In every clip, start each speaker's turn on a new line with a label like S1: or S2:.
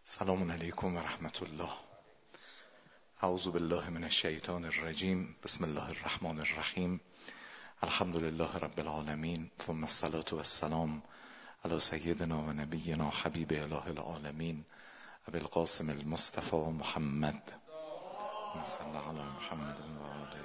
S1: سلام علیکم و رحمت الله. اعوذ بالله من الشیطان الرجیم. بسم الله الرحمن الرحیم. الحمد لله رب العالمین، ثم الصلاة والسلام علی سیدنا و نبینا حبیب اله العالمین ابی القاسم المصطفى محمد صلی علی محمد و آل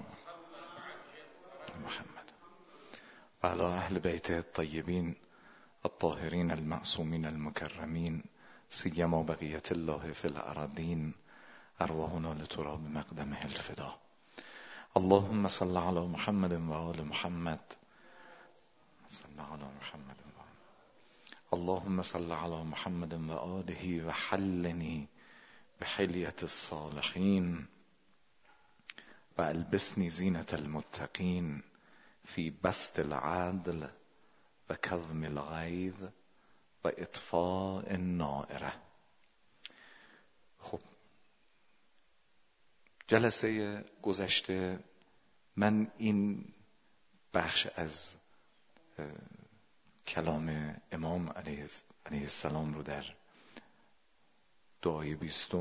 S1: محمد و علی اهل بیت الطیبین الطاهرین المعصومین المکرمین، سیما بقیت الله فی الارضین، ارواحنا لتراب مقدمه الفدا. اللهم صل علی محمد و آل محمد صل علی محمد و آل. اللهم صل علی محمد و آله و حلنی بحلیت الصالحین و البسنی زینت المتقین فی بسط العدل و کظم الغیظ و اطفاء النائره. خب، جلسه گذشته من این بخش از کلام امام علیه السلام رو در دعای 20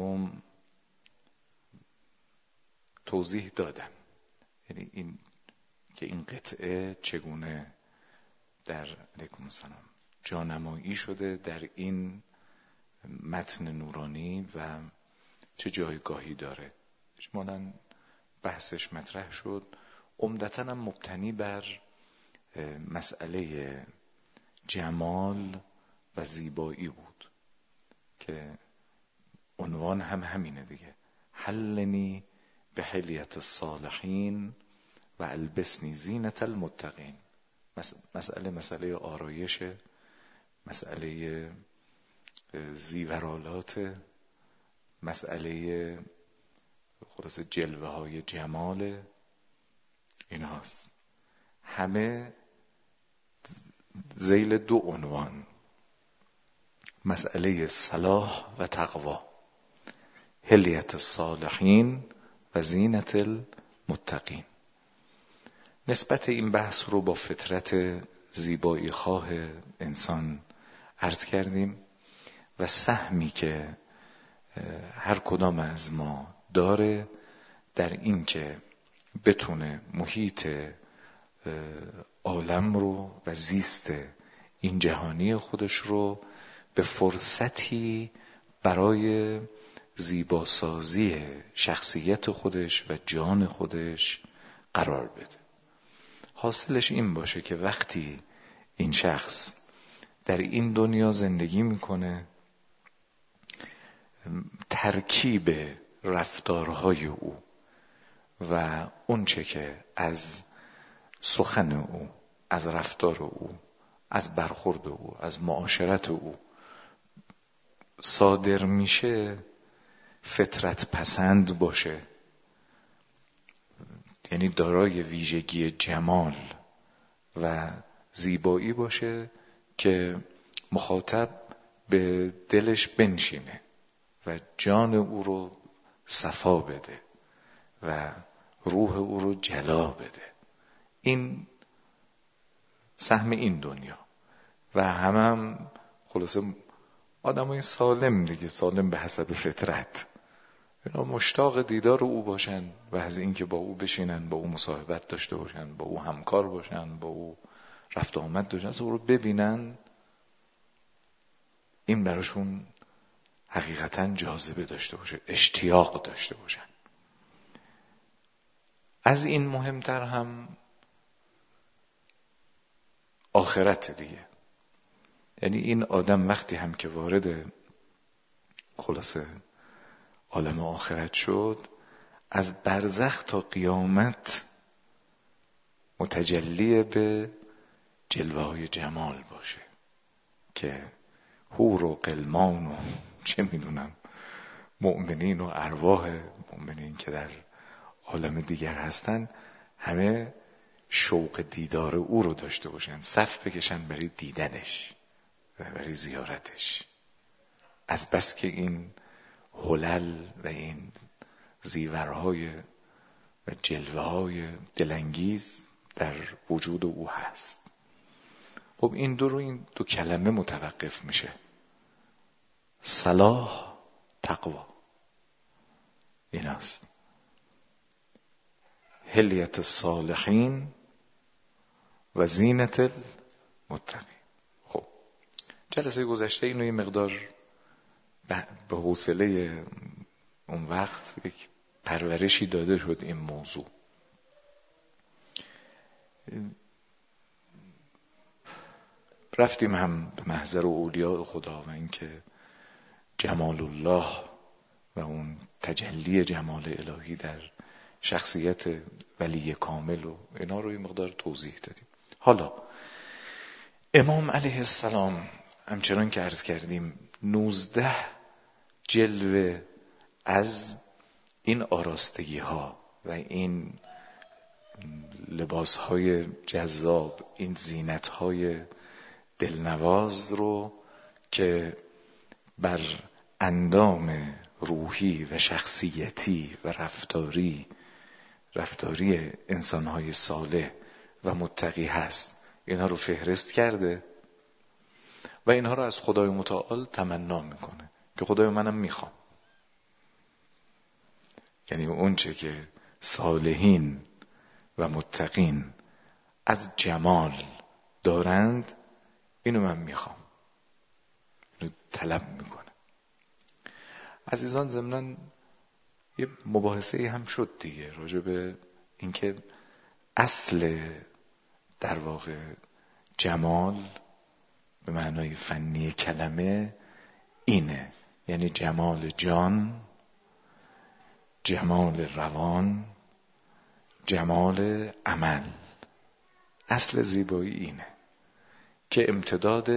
S1: توضیح دادم، یعنی این قطعه چگونه در علیکم السلام جانمایی شده در این متن نورانی و چه جایگاهی داره. اجمالاً بحثش مطرح شد، عمدتاً هم مبتنی بر مسئله جمال و زیبایی بود که عنوان هم همینه دیگه، حلنی به حلیت الصالحین و البسنی زینت المتقین. مسئله آرایش، مسئله زیورالات، مسئله خلاص جلوه های جمال، این هاست. همه ذیل دو عنوان، مسئله صلاح و تقوا، حلیت الصالحین و زینت المتقین. نسبت این بحث رو با فطرت زیبایی خواه انسان عرض کردیم و سهمی که هر کدام از ما داره در این که بتونه محیط عالم رو و زیست این جهانی خودش رو به فرصتی برای زیباسازی شخصیت خودش و جان خودش قرار بده. حاصلش این باشه که وقتی این شخص در این دنیا زندگی میکنه، ترکیب رفتارهای او و اون چه که از سخن او، از رفتار او، از برخورد او، از معاشرت او صادر میشه فطرت پسند باشه، یعنی دارای ویژگی جمال و زیبایی باشه که مخاطب به دلش بنشینه و جان او رو صفا بده و روح او رو جلا بده. این سهم این دنیا و هم خلاصه آدمای سالم دیگه، سالم به حسب فطرت، اینا مشتاق دیدار او باشن و از اینکه با او بشینن، با او مصاحبت داشته باشن، با او همکار باشن، با او رفت آمد داشتن، از او رو ببینن. این براشون حقیقتاً جاذبه داشته باشه، اشتیاق داشته باشن. از این مهمتر هم آخرت دیگه، یعنی این آدم وقتی هم که وارد خلاصه عالم آخرت شد، از برزخ تا قیامت متجلی به جلوه های جمال باشه که حور و غلمان و چه میدونم مؤمنین و ارواح مؤمنین که در عالم دیگر هستن، همه شوق دیدار او رو داشته باشن، صف بکشن برای دیدنش و برای زیارتش، از بس که این حلل و این زیورهای و جلوه‌های دلانگیز در وجود او هست. خب این دو کلمه متوقف میشه. صلاح، تقوا. این است حلیت الصالحین و زینت المتقین. خب جلسه گذشته اینو یه مقدار به حوصله اون وقت یک پرورشی داده شد این موضوع. رفتیم هم به محضر اولیاء خدا و اینکه جمال الله و اون تجلی جمال الهی در شخصیت ولی کامل و اینا رو یه مقدار توضیح دادیم. حالا امام علیه السلام همچنان که عرض کردیم 19 جلوه از این آراستگی ها و این لباس های جذاب، این زینت های دلنواز رو که بر اندام روحی و شخصیتی و رفتاری انسانهای صالح و متقی هست، اینها رو فهرست کرده و اینها رو از خدای متعال تمنا میکنه که خدای منم میخوام. یعنی اون چه که صالحین و متقین از جمال دارند اینو من میخوام، اینو طلب میکنه. عزیزان ضمناً یه مباحثه هم شد دیگه راجع به اینکه اصل در واقع جمال به معنای فنی کلمه اینه، یعنی جمال جان، جمال روان، جمال عمل. اصل زیبایی اینه که امتداد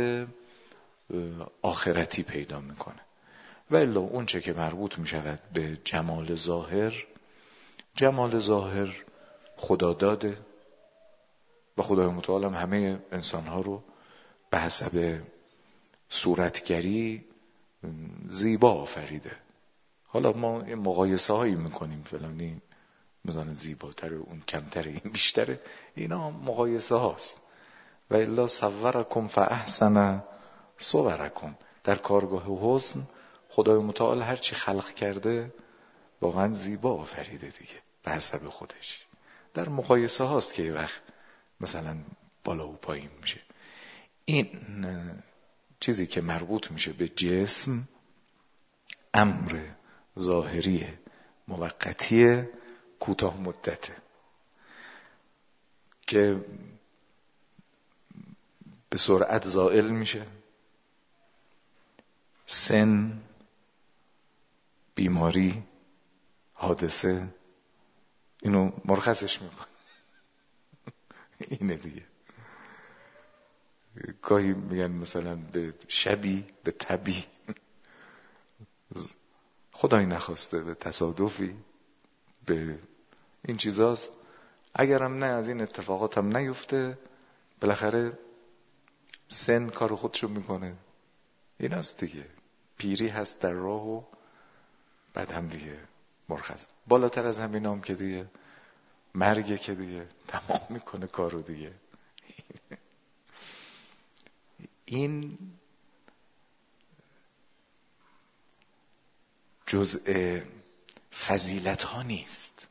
S1: آخرتی پیدا میکنه. و الا اون چه که مربوط می شود به جمال ظاهر، جمال ظاهر خدا داده و خدای متعال هم همه انسانها رو به حسب صورتگری زیبا آفریده. حالا ما یه مقایسه هایی میکنیم، فلانی مثلا زیباتره، اون کمتره، این بیشتره، اینا مقایسه هاست. و الا صورکم فاحسن صورکم. در کارگاه حسن خدای متعال هر چی خلق کرده واقعا زیبا آفریده دیگه به حسب خودش. در مقایسه هاست که یه وقت مثلا بالا و پایین میشه. این چیزی که مربوط میشه به جسم امر ظاهری موقتی کوتاه مدته که به سرعت زائل میشه. سن، بیماری، حادثه اینو مرخصش میکنه. اینه دیگه. گاهی میگن مثلا به شبی، به تبی، خدای نخواسته، به تصادفی، به این چیزاست. اگرم نه از این اتفاقات هم نیفته، بالاخره سن کار خودشو میکنه. این است دیگه. پیری هست در راه و بعد هم دیگه مرخص. بالاتر از همین هم که دیگه مرگه که دیگه تمام میکنه کارو دیگه. این جزء فضیلت ها نیست.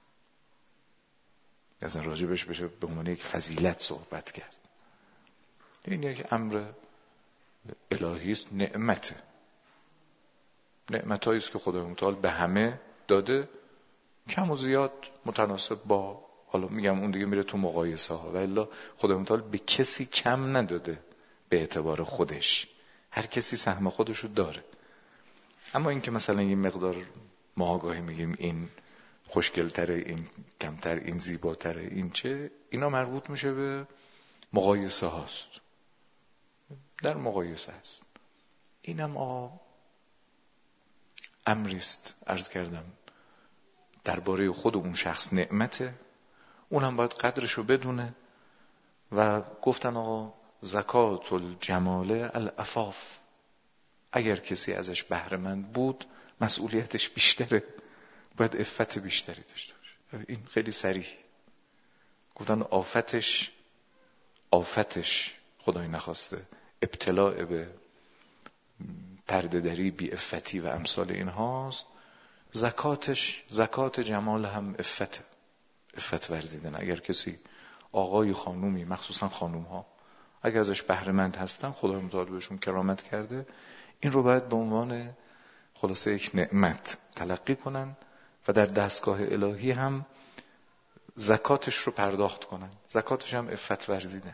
S1: اصلا راجبش بشه به عنوان یک فضیلت صحبت کرد. این یک امر الهی است، نعمته. نعمتایی است که خدای متعال به همه داده، کم و زیاد متناسب با، حالا میگم اون دیگه میره تو مقایسه ها، و الا خدای متعال به کسی کم نداده به اعتبار خودش. هر کسی سهم خودشو داره. اما این که مثلا یه مقدار ما آگاهی میگیم این خوشگلتره، این کمتر، این زیباتره، این چه، اینا مربوط میشه به مقایسه هاست. در مقایسه هست. اینم امریست، عرض کردم درباره خود اون شخص نعمته، اونم باید قدرشو بدونه. و گفتن آقا زکات الجمال العفاف. اگر کسی ازش بهره مند بود مسئولیتش بیشتره، باید عفت بیشتری داشته باشه. این خیلی صریح. گفتن آفتش خدای نخواسته ابتلاع به پرده‌دری، بی‌عفتی و امثال اینهاست، زکات جمال هم عفت ورزیدن. اگر کسی آقای خانومی، مخصوصا خانوم ها، اگر ازش بهره مند هستن، خدا متعال بهشون کرامت کرده، این رو باید به عنوان خلاصه یک نعمت تلقی کنن و در دستگاه الهی هم زکاتش رو پرداخت کنن. زکاتش هم عفت ورزیدن.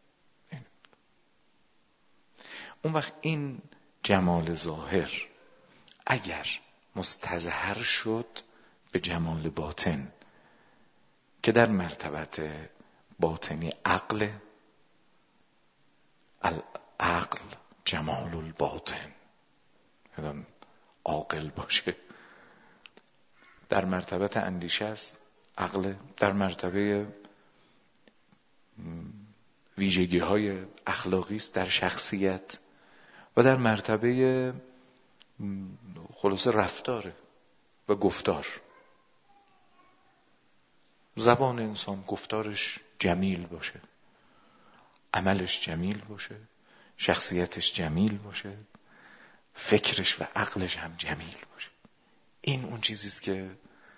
S1: اون وقت این جمال ظاهر اگر مستظهر شد به جمال باطن که در مرتبت باطنی عقل جمال الباطن، یعنی عاقل باشه، در مرتبت اندیشه است عقل، در مرتبه ویژگی های اخلاقی است در شخصیت، و در مرتبه خلاصه رفتار و گفتار. زبان انسان، گفتارش جمیل باشه، عملش جمیل باشه، شخصیتش جمیل باشه، فکرش و عقلش هم جمیل باشه. این اون چیزیست که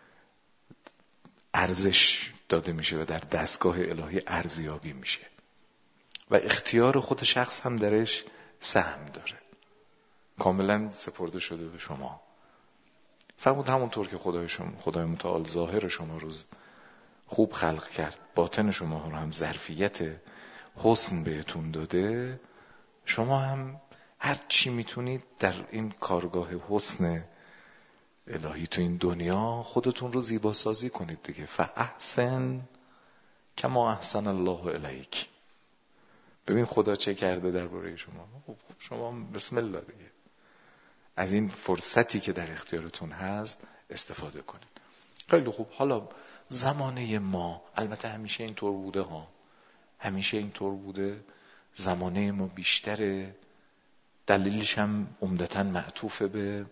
S1: ارزش داده میشه و در دستگاه الهی ارزیابی میشه و اختیار خود شخص هم درش سهم داره، کاملا سپرده شده به شما. فرمود همونطور که خدای متعال ظاهر شما رو خوب خلق کرد، باطن شما رو هم ظرفیت حسن بهتون داده، شما هم هر چی میتونید در این کارگاه حسن الهی تو این دنیا خودتون رو زیبا سازی کنید دیگه. فاحسن کما احسن الله الیک. ببین خدا چه کرده درباره شما. شما بسم الله دیگه از این فرصتی که در اختیارتون هست استفاده کنید. خیلی خوب. حالا زمانه ما البته همیشه اینطور بوده ها، همیشه اینطور بوده. زمانه ما بیشتره، دلیلش هم عمدتاً معطوف به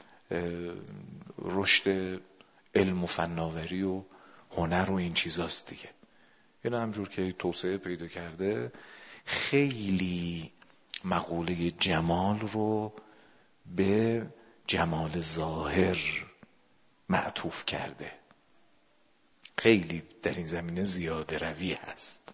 S1: رشد علم و فناوری و هنر و این چیزاست دیگه. اینا همجور که توسعه پیدا کرده خیلی مقوله جمال رو به جمال ظاهر معطوف کرده. خیلی در این زمینه زیاده روی هست،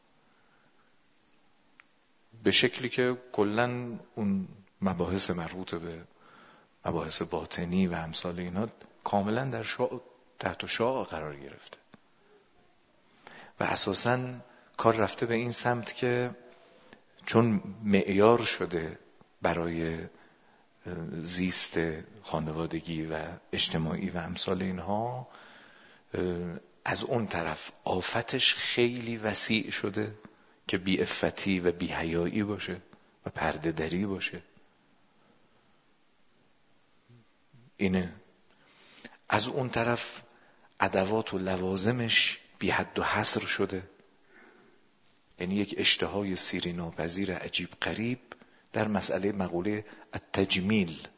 S1: به شکلی که کلن اون مباحث مربوط به مباحث باطنی و امثال اینا کاملا در تحت شعاع قرار گرفته و اساساً کار رفته به این سمت که چون معیار شده برای زیست خانوادگی و اجتماعی و امثال اینها، از اون طرف آفتش خیلی وسیع شده که بی عفتی و بی حیایی باشه و پرده دری باشه. اینه. از اون طرف ادوات و لوازمش بی حد و حصر شده، یعنی یک اشتهای سیری ناپذیر عجیب غریب در مسئله مقوله التجمیل.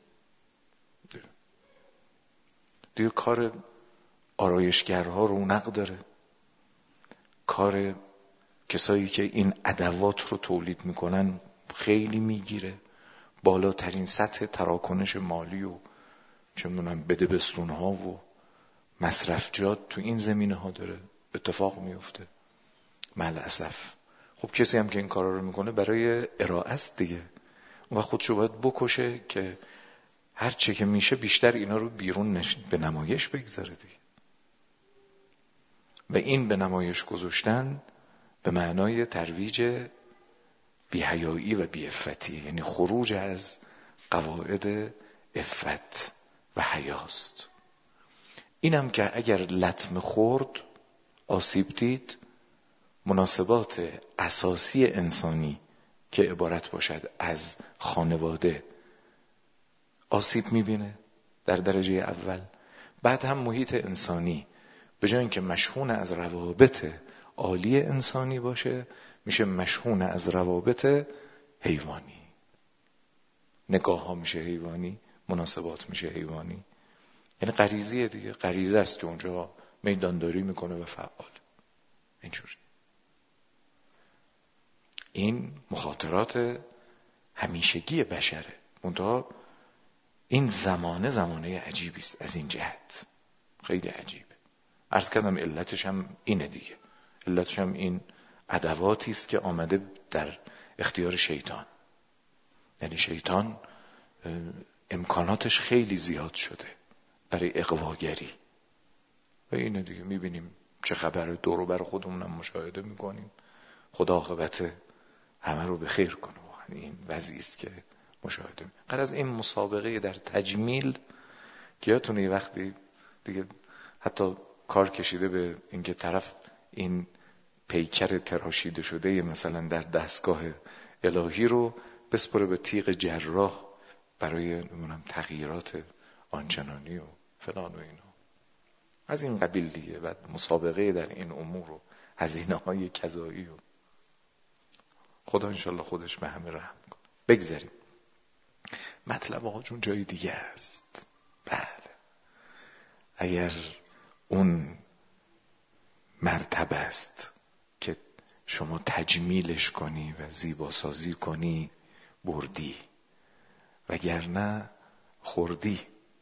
S1: دیگه کار آرایشگرها رونق داره، کار کسایی که این ادوات رو تولید میکنن خیلی میگیره، بالاترین سطح تراکنش مالی و چه میدونم بدبستون ها و مصرفجات تو این زمینه ها داره اتفاق میفته ملاسف. خب کسی هم که این کارا رو میکنه برای ارائه است دیگه، اون وقت خودشو باید بکشه که هر چه که میشه بیشتر اینا رو بیرون به نمایش بگذاره دیگه. و این به نمایش گذاشتن به معنای ترویج بی‌حیایی و بی‌عفتی، یعنی خروج از قواعد عفت و حیاست. اینم که اگر لطمه خورد، آسیب دید، مناسبات اساسی انسانی که عبارت باشد از خانواده آسیب میبینه در درجه اول، بعد هم محیط انسانی به جای اینکه مشحون از روابط عالی انسانی باشه میشه مشحون از روابط حیوانی. نگاه ها میشه حیوانی، مناسبات میشه حیوانی. یعنی غریزیه دیگه، غریزه است که اونجا میدانداری میکنه و فعال. اینجوری. این مخاطرات همیشگی بشره. منتها این زمانه عجیبی است از این جهت، خیلی عجیبه. عرض کردم علتش هم اینه دیگه، علتش هم این ادواتی است که آمده در اختیار شیطان. یعنی شیطان امکاناتش خیلی زیاد شده برای اغواگری و اینه دیگه. میبینیم چه خبره، دور و بر خودمونم مشاهده میکنیم. خدا عاقبت همه رو به خیر کنه. واقعا این وضعی است که مشاهده میکنیم. غیر از این مسابقه در تجمیل که یادتونه یه وقتی دیگه حتی کار کشیده به اینکه طرف این پیکر تراشیده شده مثلا در دستگاه الهی رو بسپره به تیغ جراح برای تغییرات آنچنانی و فلان و اینا، از این قبیل دیگه. و مسابقه در این امور و هزینه‌های کذایی و خدا انشالله خودش به همه رحم کنه. بگذاریم مطلب آقا جون جای دیگه است. بله، اگر اون مرتبه است که شما تجمیلش کنی و زیباسازی کنی بردی، وگرنه خوردی.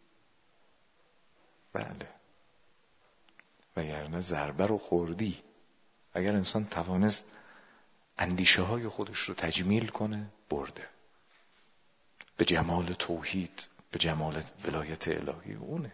S1: بله، وگرنه ضربه رو خوردی. اگر انسان توانست اندیشه های خودش رو تجمیل کنه برده. به جمال توحید، به جمال ولایت الهی اونه.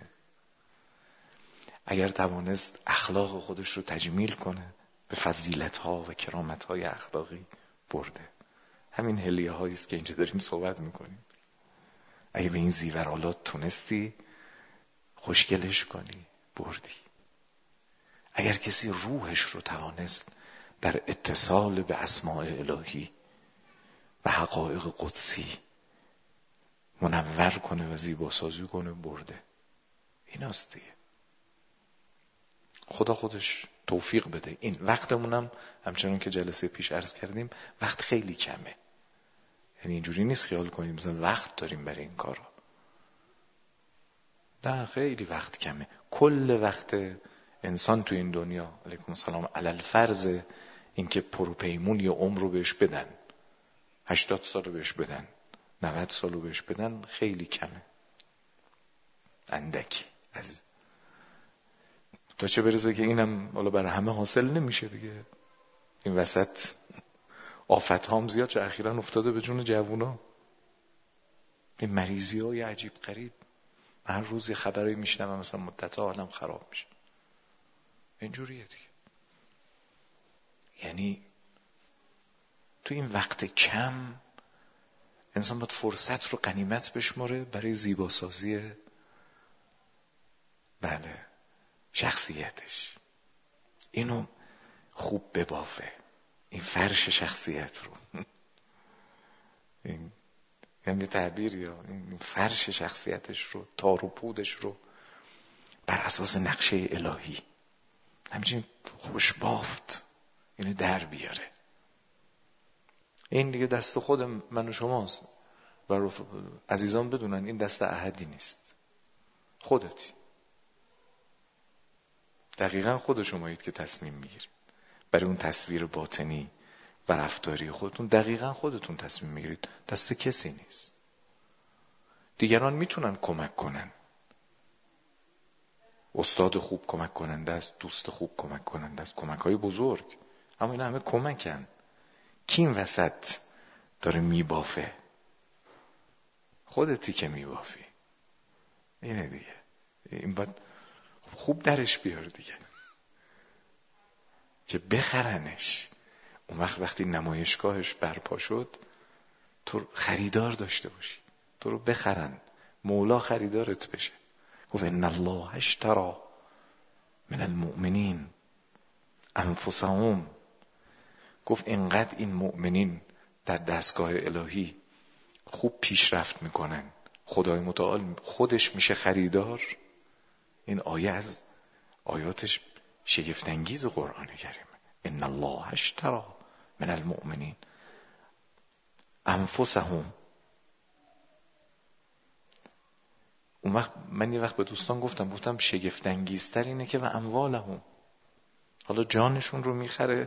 S1: اگر توانست اخلاق خودش رو تجمیل کنه به فضیلت ها و کرامت های اخلاقی برده. همین حلیه هایی است که اینجا داریم صحبت میکنیم. اگه به این زیورالات تونستی خوشگلش کنی بردی. اگر کسی روحش رو توانست در اتصال به اسماء الهی و حقایق قدسی منور کنه و زیباسازی کنه برده. ایناست دیگه. خدا خودش توفیق بده. این وقتمونم همچنان که جلسه پیش عرض کردیم وقت خیلی کمه. یعنی اینجوری نیست خیال کنیم مثلا وقت داریم برای این کارا. نه، خیلی وقت کمه. کل وقت انسان تو این دنیا، علیکم السلام، علل فرض این که پروپیمون یه عمر رو بهش بدن، 80 سال رو بهش بدن، 90 سال رو بهش بدن، خیلی کمه، اندکی. تا چه برسه که اینم حالا برای همه حاصل نمیشه دیگه. این وسط آفت هام زیاد، چه اخیراً افتاده به جون جوونا. این مریضی های عجیب غریب، هر روز یه خبری میشنم مثلا مدت‌ها حالم خراب میشه. اینجوریه دیگه. یعنی تو این وقت کم انسان باید فرصت رو غنیمت بشماره برای زیباسازی شخصیتش. اینو خوب ببافه، این فرش شخصیت رو. این یعنی تعبیر یا این فرش شخصیتش رو، تار و پودش رو بر اساس نقشه الهی همچین خوش بافت، یعنی در بیاره. این دیگه دست خود من و شماست. و عزیزان بدونن این دست احدی نیست، خودتی. دقیقا خود شمایید که تصمیم میگیرید برای اون تصویر باطنی و رفتاری خودتون. دقیقا خودتون تصمیم میگیرید، دست کسی نیست. دیگران میتونن کمک کنن، استاد خوب کمک کننده است، دوست خوب کمک کننده است، کمک های بزرگ، اما این همه کمکن. کی این وسط داره میبافه؟ خودتی که میبافی. اینه دیگه. این باید خوب درش بیار دیگه که بخرنش. اون وقتی نمایشگاهش برپا شد تو خریدار داشته باشی، تو رو بخرن، مولا خریدارت بشه. گفت ان الله اشتری من المؤمنین انفسهم. گفت اینقدر این مؤمنین در دستگاه الهی خوب پیشرفت میکنن، خدای متعال خودش میشه خریدار. این آیه از آیاتش شگفت انگیز قرآن کریم. ان الله اشتری من المؤمنین انفسهم. اون وقت من یه وقت به دوستان گفتم شگفت انگیزتر اینه که و اموالهم، حالا جانشون رو میخره،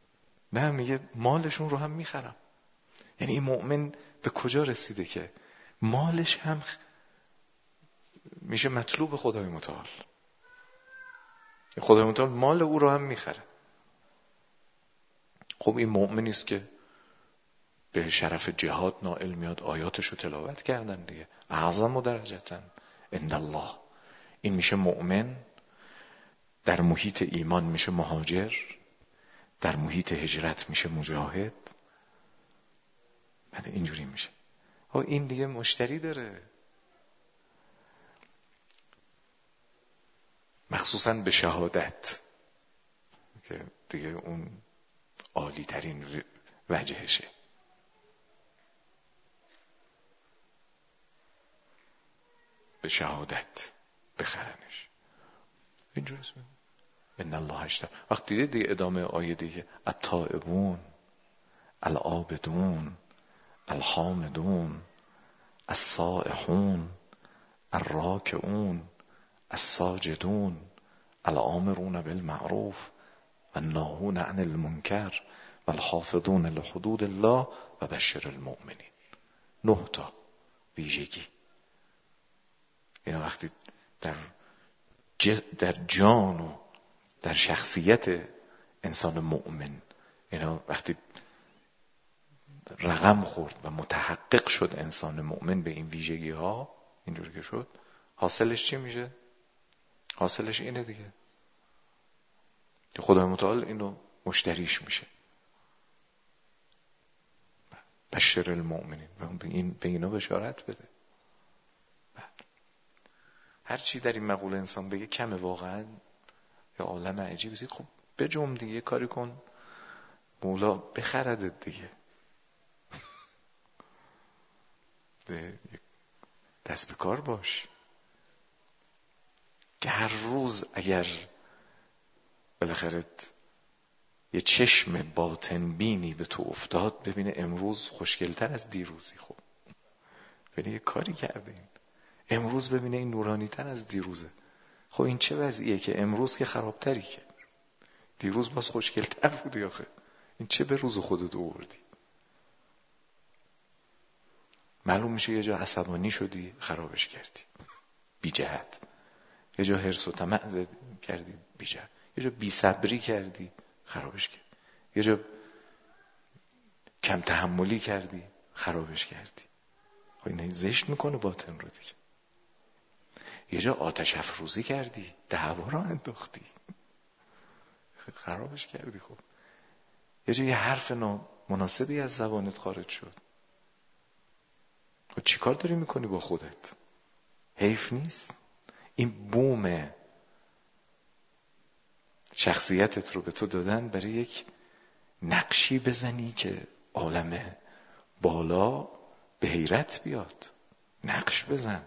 S1: نه میگه مالشون رو هم میخرم. یعنی این مؤمن به کجا رسیده که مالش هم میشه مطلوب خدای متعال. خدای متعال مال او رو هم میخره. خب این مؤمنی است که به شرف جهاد نائل میاد، آیاتشو تلاوت کردن دیگه. اعظم درجتاً عند الله. این میشه مؤمن. در محیط ایمان میشه مهاجر، در محیط هجرت میشه مجاهد. بله اینجوری میشه. این دیگه مشتری داره، مخصوصاً به شهادت که دیگه اون عالی ترین وجهشه. به شهادت بخرنش. اینجوری است. ان الله اشترى. وقتی دیگه ادامه آیه دیگه التائبون العابدون الحامدون السائحون الراکعون الساجدون الآمرون بالمعروف والناهون عن المنکر والحافظون لحدود الله و بشر المؤمنین. 9 تا ویژگی. اینا وقتی در جان و در شخصیت انسان مؤمن، اینا وقتی رقم خورد و متحقق شد انسان مؤمن به این ویژگی ها، اینجوری که شد، حاصلش چی میشه؟ حاصلش اینه دیگه، خدای متعال اینو مشتریش میشه. بشر المؤمنین، به اینا بشارت بده. هر چی در این مقوله انسان بگه کمه واقعا، یا عالم عجیبی. خب بجم دیگه، کاری کن مولا بخردت دیگه. دست به کار باش که هر روز اگر بالاخره یه چشم باطن بینی به تو افتاد، ببینه امروز خوشگلتر از دیروزی. خب ببینه یه کاری کردین. امروز ببینه این نورانی تر از دیروزه. خب این چه وضعیه که امروز که خرابتری که دیروز باز خوشگلتر بودی. آخه این چه به روز خودت آوردی. معلوم میشه یه جا عصبانی شدی خرابش کردی بی جهت، یه جا حرص و طمع کردی بی جهت، یه جا بی صبری کردی خرابش کردی، یه جا کم تحملی کردی خرابش کردی. این زشت میکنه باطن رو دیگه. یه جا آتش افروزی کردی، دعوا رو انداختی، خرابش کردی. خب یه جا یه حرف نامناسبی از زبانت خارج شد. خب چی کار داری میکنی با خودت؟ حیف نیست این بوم شخصیتت رو به تو دادن برای یک نقشی بزنی که عالم بالا به حیرت بیاد؟ نقش بزن.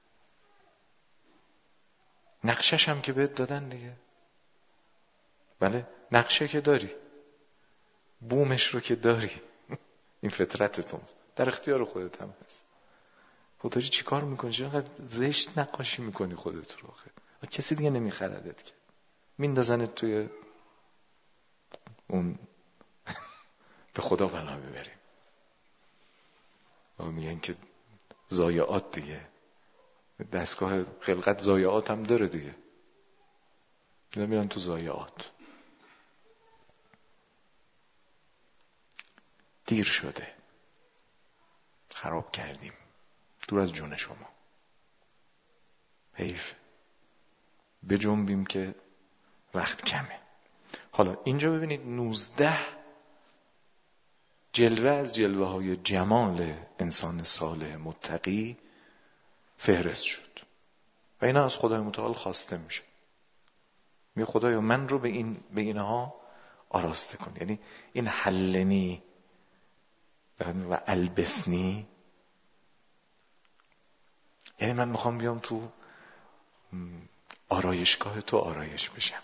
S1: نقشش هم که بهت دادن دیگه. بله نقشه که داری، بومش رو که داری، این فطرتتون در اختیار خودت هم هست. خود داری چی کار میکنی؟ چقدر زشت نقاشی میکنی خودت رو. کسی دیگه نمیخردت که میندازنت توی اون به خدا بنا ببریم. میگن که ضایعات دیگه، دستگاه خلقت ضایعات هم داره دیگه، میرن تو ضایعات. دیر شده، خراب کردیم، دور از جون شما. حیف بجنبیم که وقت کمه. حالا اینجا ببینید 19 جلوه از جلوه های جمال انسان صالح متقی فهرست شد و اینا از خدای متعال خواسته میشه. می خدایا من رو به اینها آراسته کن. یعنی این حلنی و البسنی، یعنی من میخوام بیام تو آرایشگاه تو آرایش بشم.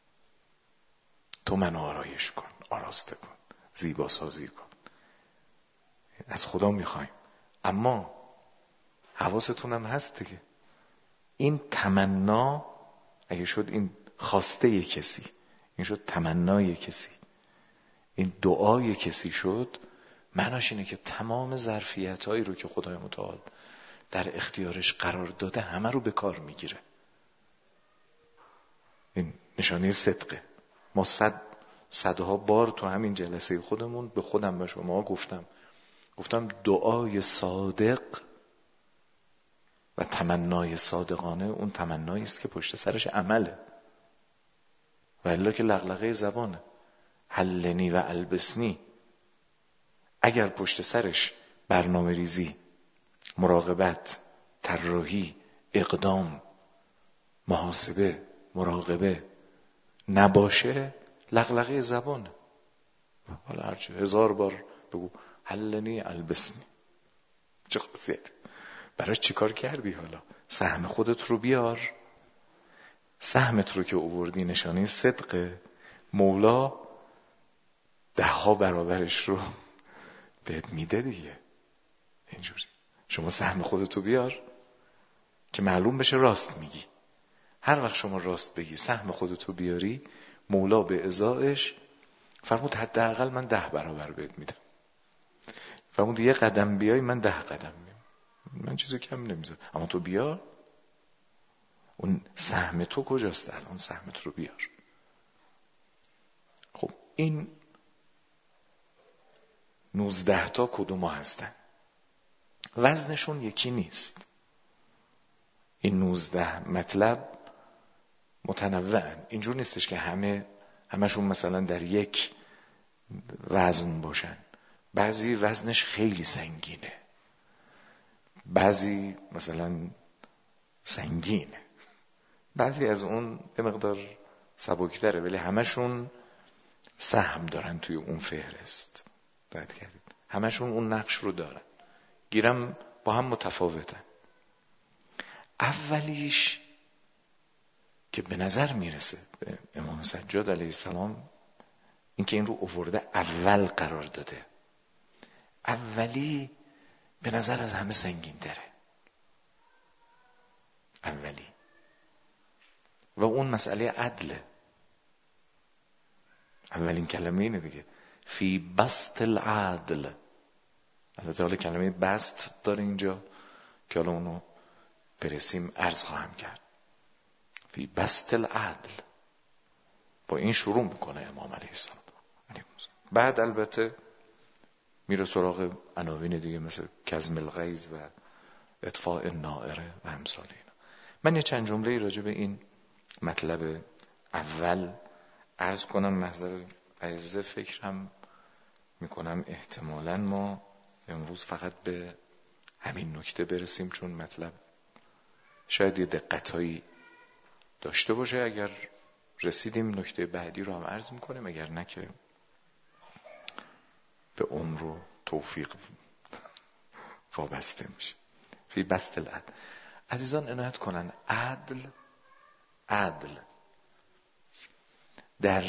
S1: تو منو آرایش کن، آراسته کن، زیبا سازی کن. از خدا میخوایم. اما حواستون هم هست دیگه، این تمنا اگه شد این خواسته کسی، این شد تمنای کسی، این دعای کسی شد، معناش اینه که تمام ظرفیت‌هایی رو که خدای متعال در اختیارش قرار داده همه رو به کار میگیره. این نشانه صدقه. ما صدها بار تو همین جلسه خودمون به خودم و شما گفتم دعای صادق و تمنای صادقانه اون تمنایی است که پشت سرش عمله، و الا که لغلغه زبانه. حلنی و البسنی، اگر پشت سرش برنامه ریزی، مراقبت، طراحی، اقدام، محاسبه، مراقبه نباشه، لغلغه زبانه. حالا هرچه 1000 بار بگو حلنی البسنی، چه خاصیت؟ برای چی کار کردی؟ حالا سهم خودت رو بیار. سهمت رو که آوردی نشانه صدقه، مولا 10 برابرش رو بهت میده دیگه. اینجوری شما سهم خودت رو بیار که معلوم بشه راست میگی. هر وقت شما راست بگی، سهم خودت رو بیاری، مولا به ازایش فرمود حداقل من 10 برابر بهت میدم. فرمود 1 قدم بیای من 10 قدم میام، من چیزی کم نمیذارم، اما تو بیار. اون سهم تو کجاست الان؟ سهمت رو بیار. خب این 19 تا کدوم هستن؟ وزنشون یکی نیست. این 19 مطلب متنوعن. اینجور نیستش که همشون مثلا در یک وزن باشن. بعضی وزنش خیلی سنگینه، بعضی مثلا سنگینه، بعضی از اون یه مقدار سبک‌تره، ولی همشون سهم دارن توی اون فهرست. دقت کردید؟ همشون اون نقش رو دارن، گیرم با هم متفاوتن. اولیش که به نظر میرسه به امام سجاد علیه السلام، این که این رو آورده اول قرار داده، اولی به نظر از همه سنگین تره. اولی و اون مسئله عدله. اولین کلمه اینه دیگه، فی بسط العدل. البته حالا کلمه بسط داره اینجا که حالا اونو برسیم عرض خواهم کرد. فی بسط العدل، با این شروع میکنه امام علیه السلام. بعد البته میره سراغ عناوین دیگه مثل کظم الغیظ و اطفاء النائره و امثال اینا. من یه چند جمله راجع به این مطلب اول عرض کنم. محضر عزیزه فکرم میکنم احتمالاً ما امروز فقط به همین نکته برسیم، چون مطلب شاید یه دقتایی داشته باشه. اگر رسیدیم نکته بعدی رو هم عرض میکنیم، اگر نه که به عمر و توفیق وابسته میشه. فی بسط العدل. عزیزان عنایت کنن، عدل در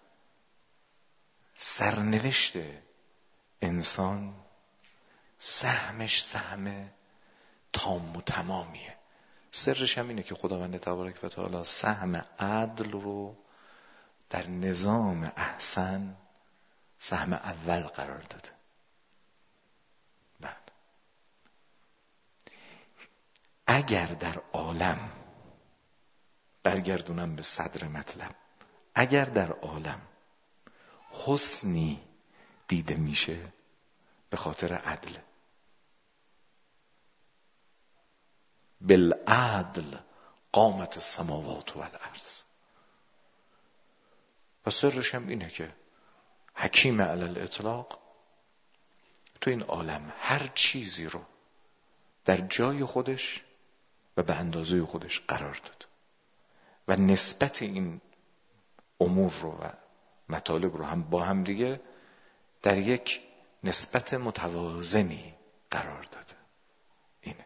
S1: سرنوشت انسان سهمش سهم تام و تمامیه. سرش هم اینه که خداوند تبارک و تعالی سهم عدل رو در نظام احسن سهم اول قرار داده. بعد اگر در عالم، برگردونم به صدر مطلب، اگر در عالم حسنی دیده میشه به خاطر عدل. بالعدل قامت السماوات والارض. و سرش هم اینه که حکیم علی الاطلاق تو این عالم هر چیزی رو در جای خودش و به اندازه خودش قرار داد و نسبت این امور رو و مطالب رو هم با هم دیگه در یک نسبت متوازنی قرار داده. اینه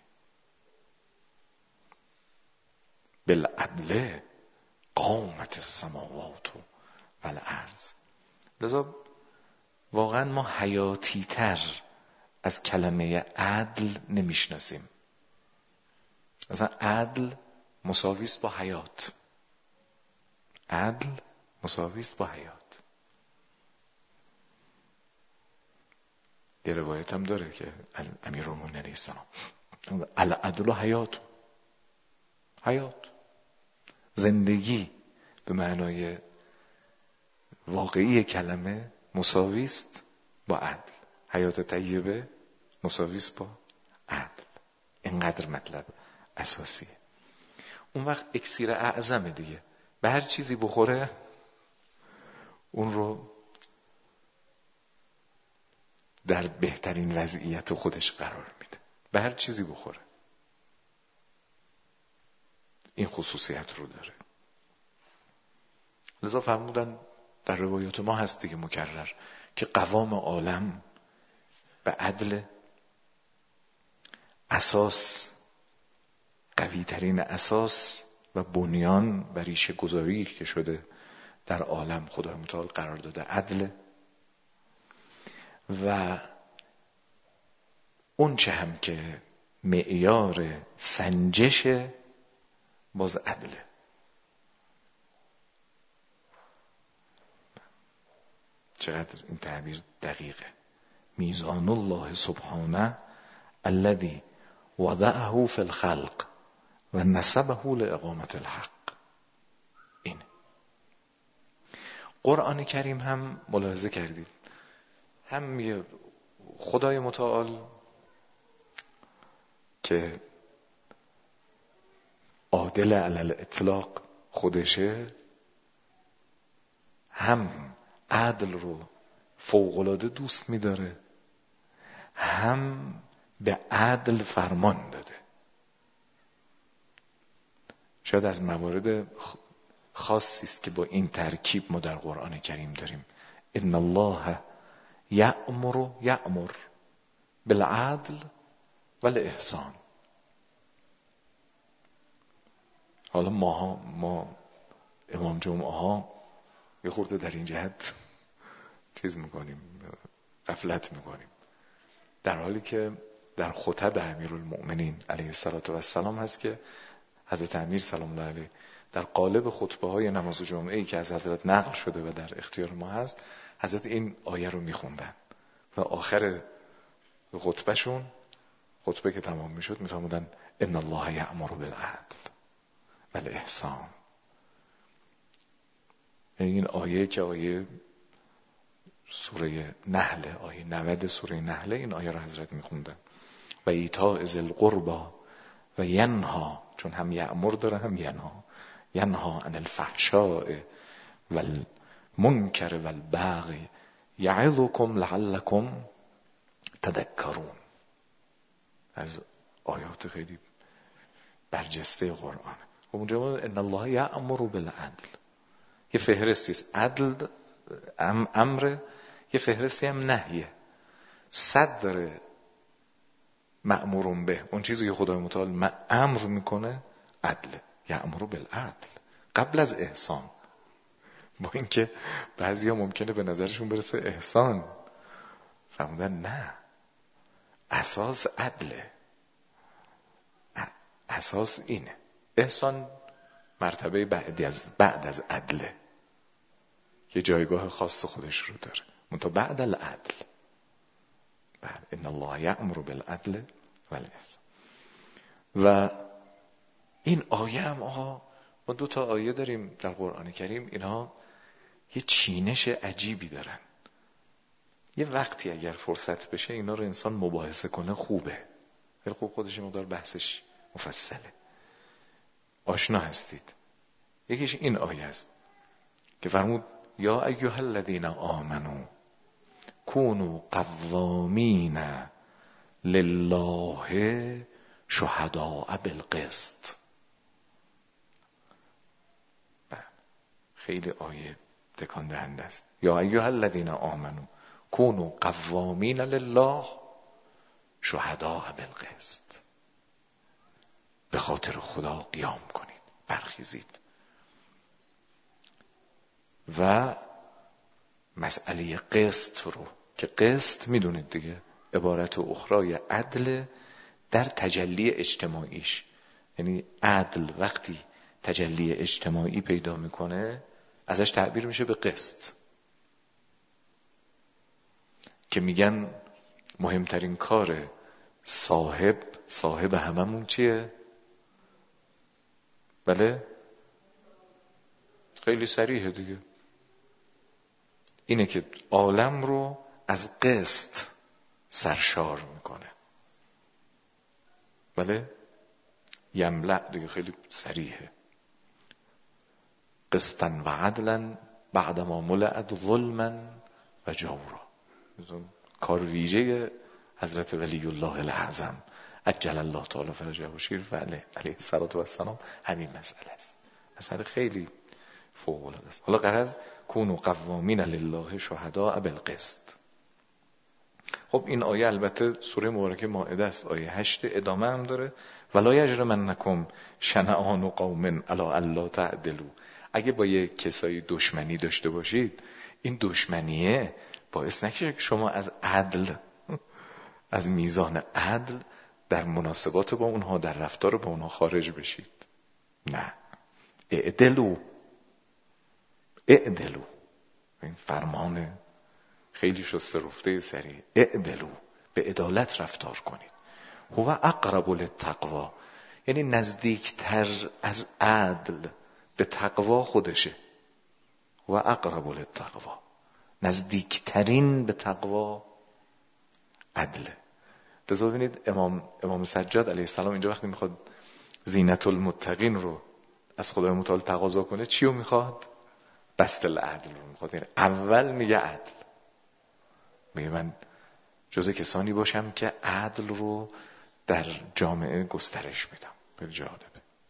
S1: بالعدل قامت السماوات والارض. لذا واقعا ما حیاتی تر از کلمه عدل نمیشناسیم. مثلا عدل مساویست با حیات. عدل مساویست با حیات. یه روایت هم داره که از امیرالمومنین علیه السلام العدل حیات، زندگی به معنای واقعی کلمه مساوی است با عدل، حیات طیبه مساوی است با عدل. اینقدر مطلب اساسیه. اون وقت اکسیر اعظمه دیگه، به هر چیزی بخوره اون رو در بهترین وضعیت خودش قرار میده، به هر چیزی بخوره این خصوصیت رو داره. لذا فرمودن در روایات ما هست دیگه مکرر که قوام عالم به عدل، اساس، قوی ترین اساس و بنیان و ریشه گذاری که شده در عالم خدای متعال قرار داده عدل، و اون چه هم که معیار سنجش باز عدله. چقدر این تعبیر دقیقه. میزان الله سبحانه الذي وضعه في الخلق و نسبه لإقامة الحق. این قرآن کریم هم ملاحظه کردید، هم خدای متعال که عادل علی الاطلاق خودشه، هم عدل رو فوق‌العاده دوست می‌داره، هم به عدل فرمان داده. شاید از موارد خاصی است که با این ترکیب ما در قرآن کریم داریم. ان الله یأمر بالعدل والاحسان. حالا ما امام جمعه ها یه خورده در این جهت چیز میکنیم، غفلت میکنیم، در حالی که در خطب امیرالمؤمنین علیه السلام هست که حضرت امیر سلام الله علیه در قالب خطبه های نماز جمعه‌ای که از حضرت نقل شده و در اختیار ما هست، حضرت این آیه رو میخوندن و آخر خطبهشون، خطبه که تمام میشد، میفرمودن ان الله یأمر بالعدل والاحسان. این آیه که آیه سوره نحل، آیه 90 سوره نحل، این آیه رو حضرت میخوندن و ایتاء ذی القربى و ینها، چون هم یأمر داره هم ینها عن الفحشاء والمنکر والبغی یعظکم لعلکم تذکرون. از آیات خیلی برجسته قرآن. و اونجا ان الله یأمر بالعدل، یه فهرستی است، عدل امر، یه فهرستی هم نهیه. صدر مأمورون به، اون چیزی که خدای متعال امر میکنه عدل، یأمر بالعدل قبل از احسان. با اینکه بعضیا ممکنه به نظرشون برسه احسان، فرمودن نه، اساس عدله، اساس اینه. احسان مرتبه بعد از عدله که جایگاه خاص خودش رو داره، منتها بعد العدل. بعد ان الله یأمر بالعدل والاحسان. و این آیه هم ما 2 تا آیه داریم در قرآن کریم، اینها یه چینش عجیبی دارن. یه وقتی اگر فرصت بشه اینا رو انسان مباحثه کنه خوبه، خیلی خوب، خودش مقدار بحثش مفصله، آشنا هستید. یکیش این آیه است که فرمود یا ایها الذین آمنوا کونوا قوامین لله شهداء بالقسط. خیلی آیه تکان دهنده است. یا ایها الذین آمنوا کونوا قوامین لله شهداء بالقسط. به خاطر خدا قیام کنید، برخیزید. و مسئله قسط رو که قسط میدونید دیگه، عبارت اخرای عدل در تجلی اجتماعیش، یعنی عدل وقتی تجلی اجتماعی پیدا میکنه ازش تعبیر میشه به قسط، که میگن مهمترین کار صاحب هممون چیه؟ بله؟ خیلی صریحه دیگه. اینه که عالم رو از قسط سرشار میکنه. بله؟ یملأ دیگه خیلی صریحه. قسطا و عدلا بعدما ملأت ظلما و جورا. کار ویژه حضرت ولی الله الاعظم عجل الله تعالی فرجه و شریف علیه السلام همین مسئله است. مسئله خیلی فوق العاده است. حالا غرض کونوا قوامین لله شهداء بالقسط. خب این آیه البته سوره مبارکه مائده است، آیه 8 ادامه هم داره. ولا یجرمنکم شنآن قوم علی الا تعدلوا. اگه با یک کسایی دشمنی داشته باشید، این دشمنیه باعث نشه که شما از میزان عدل در مناسبات با اونها، در رفتار با اونها خارج بشید. نه، اعدلوا. این فرمان خیلی شسته رفته سریع. اعدلوا، به عدالت رفتار کنید. هو اقرب للتقوی، یعنی نزدیکتر از عدل به تقوا خودشه. هو اقرب للتقوی، نزدیکترین به تقوا عدله. لذا ببینید امام سجاد علیه السلام اینجا وقتی میخواد زینت المتقین رو از خدای متعال تقاضا کنه، چی رو میخواد؟ بسط العدل رو میخواد. یعنی اول میگه عدل، میگه من جزء کسانی باشم که عدل رو در جامعه گسترش میدم. خیلی جالبه.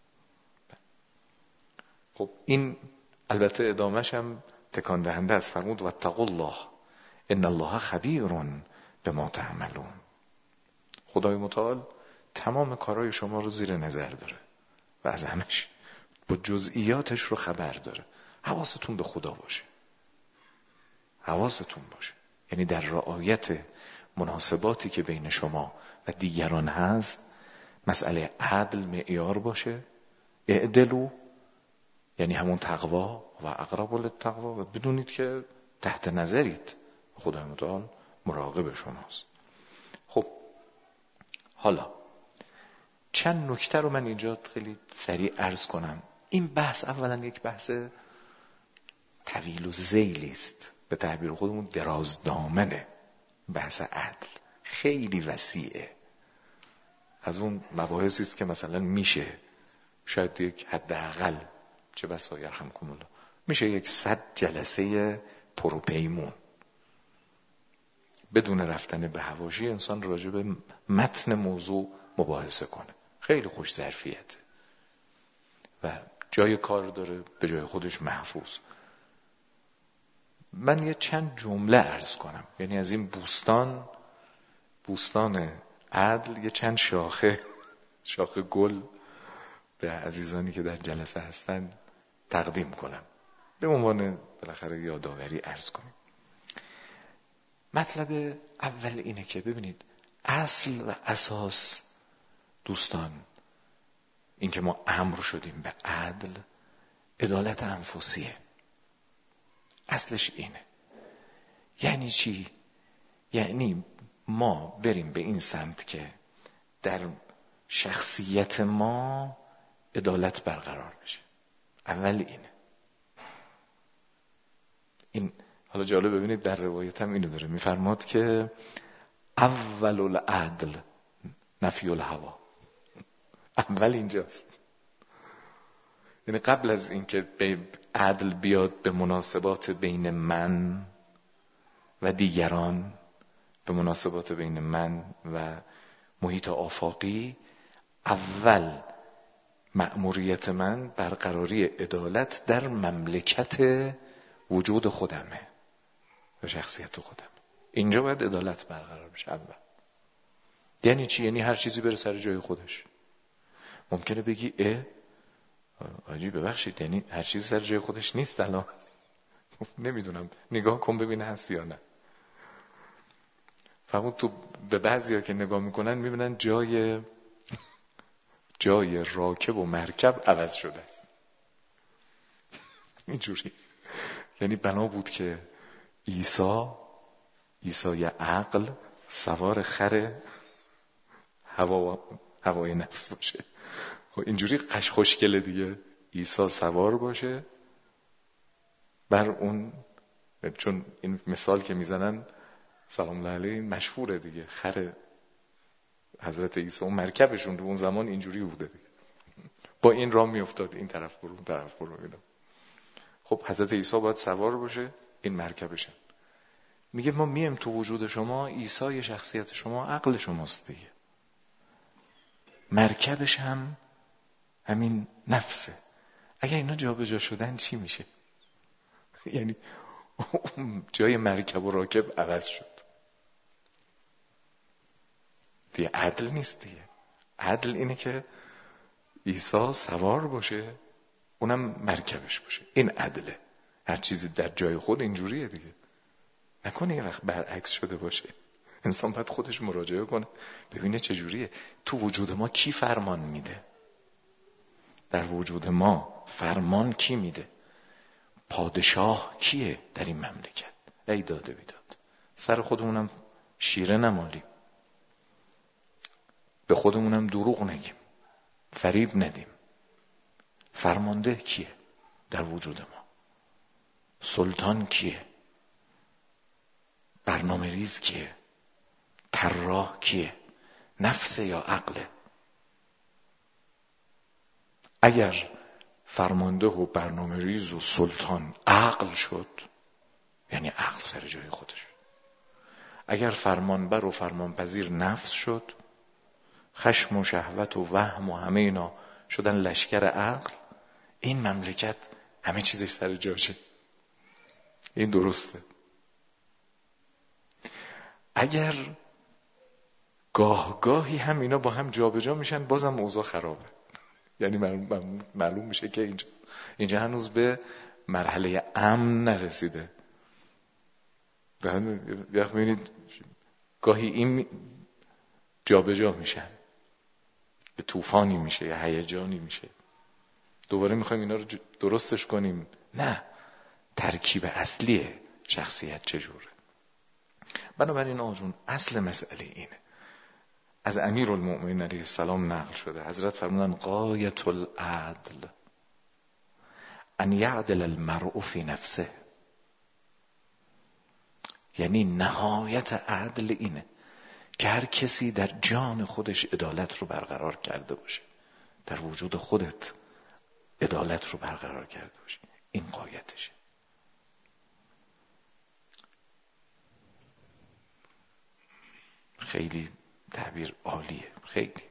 S1: خب این البته ادامهش هم تکان دهنده است. فرمود واتقوا الله ان الله خبیر بما تعملون. خدای متعال تمام کارهای شما رو زیر نظر داره و از همش با جزئیاتش رو خبر داره. حواستون به خدا باشه، حواستون باشه. یعنی در رعایت مناسباتی که بین شما و دیگران هست، مسئله عدل معیار باشه. اعدلوا یعنی همون تقوا و اقرب للتقوا، و بدونید که تحت نظرید، خدای متعال مراقب شماست. خب حالا چند نکته رو من اینجا خیلی سریع عرض کنم. این بحث اولا یک بحث طویل و ذیلی است، به تعبیر خودمون درازدامنه. بحث عدل خیلی وسیعه، از اون مباحثی است که مثلا میشه شاید یک حداقل چه بسا یرحمکم الله میشه 100 جلسه پروپیمون بدون رفتن به حواشی انسان راجع به متن موضوع مباحثه کنه. خیلی خوش ظرفیته و جای کار داره، به جای خودش محفوظ. من یه چند جمله عرض کنم، یعنی از این بوستان عدل یه چند شاخه گل به عزیزانی که در جلسه هستن تقدیم کنم، به عنوان بالاخره یادآوری عرض کنم. مطلب اول اینه که ببینید اصل و اساس دوستان این که ما امر شدیم به عدل، عدالت انفسیه. اصلش اینه. یعنی چی؟ یعنی ما بریم به این سمت که در شخصیت ما عدالت برقرار بشه. اول اینه. این حالا جالب ببینید در روایت هم اینو داره، میفرماد که اول العدل نفی الهوا. اول اینجاست. یعنی قبل از اینکه عدل بیاد به مناسبات بین من و دیگران، به مناسبات بین من و محیط آفاقی، اول مأموریت من برقراری عدالت در مملکت وجود خودمه و شخصیت خودم. اینجا باید عدالت برقرار بشه اول. یعنی چی؟ یعنی هر چیزی بره سر جای خودش. ممکنه بگی آجی ببخشید، یعنی هر چیزی سر جای خودش نیست الان. نمیدونم، نگاه کن ببینه هست یا نه. فهمون تو به بعضیا که نگاه میکنن میبینن جای راکب و مرکب عوض شده است. اینجوری. یعنی بنا بود که عیسی عقل سوار خر هوای نفس باشه. خب اینجوری خوشگله دیگه. عیسی سوار باشه بر اون، چون این مثال که میزنن سلام الله علیه مشهوره دیگه، خر حضرت عیسی اون مرکبشون تو اون زمان اینجوری بوده دیگه. با این راه میافتاد، این طرف برو اون طرف برو اینا. خب حضرت عیسی باید سوار باشه، این مرکبشن. میگه ما میم تو وجود شما، عیسی شخصیت شما عقل شماست دیگه، مرکبش هم همین نفسه. اگر اینا جابجا شدن چی میشه؟ یعنی جای مرکب و راکب عوض شد دیگه. عدل نیست دیگه. عدل اینه که عیسی سوار باشه، اونم مرکبش باشه. این عدله. هر چیزی در جای خود اینجوریه دیگه. نکنه یه وقت برعکس شده باشه. انسان باید خودش مراجعه کنه ببینه چجوریه. تو وجود ما کی فرمان میده؟ در وجود ما فرمان کی میده؟ پادشاه کیه در این مملکت؟ ای داده بیداد. سر خودمونم شیره نمالیم، به خودمونم دروغ نگیم، فریب ندیم. فرمانده کیه در وجود ما؟ سلطان کیه؟ برنامه ریز کیه؟ طراح کیه؟ نفس یا عقله؟ اگر فرمانده و برنامه ریز و سلطان عقل شد، یعنی عقل سر جای خودش. اگر فرمانبر و فرمانپذیر نفس شد، خشم و شهوت و وهم و همه اینا شدن لشکر عقل، این مملکت همه چیزش سر جاشه. این درسته. اگر گاهی هم اینا با هم جابجا میشن، بازم اوضاع خرابه. یعنی معلوم میشه که اینجا هنوز به مرحله امن نرسیده. وقت میبینید گاهی این جابجا میشن، یه طوفانی میشه، یه هیجانی میشه، دوباره میخوایم اینا رو درستش کنیم. نه، ترکیب اصلی شخصیت چجوره. بنابراین آقا جون اصل مسئله اینه. از امیرالمؤمنین علیه السلام نقل شده، حضرت فرمودن غایت العدل ان یعدل المرء فی نفسه. یعنی نهایت عدل اینه که هر کسی در جان خودش عدالت رو برقرار کرده باشه، در وجود خودت عدالت رو برقرار کرده باشه. این غایتشه. خیلی تعبیر عالیه، خیلی.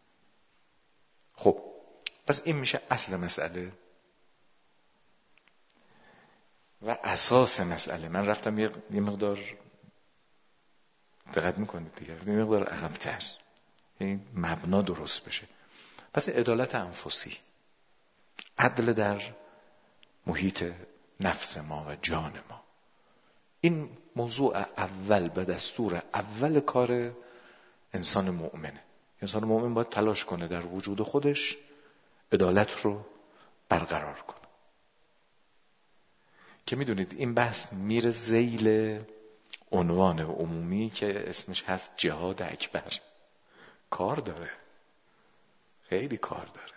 S1: خب پس این میشه اصل مسئله و اساس مسئله. من رفتم یه مقدار دقت میکنید دیگه، یه مقدار عقب‌تر، این مبنا درست بشه. پس عدالت انفسی، عدل در محیط نفس ما و جان ما، این موضوع اول به دستور اول کار انسان مؤمنه. انسان مؤمن باید تلاش کنه در وجود خودش عدالت رو برقرار کنه. که میدونید این بحث میره ذیل عنوان عمومی که اسمش هست جهاد اکبر. کار داره، خیلی کار داره.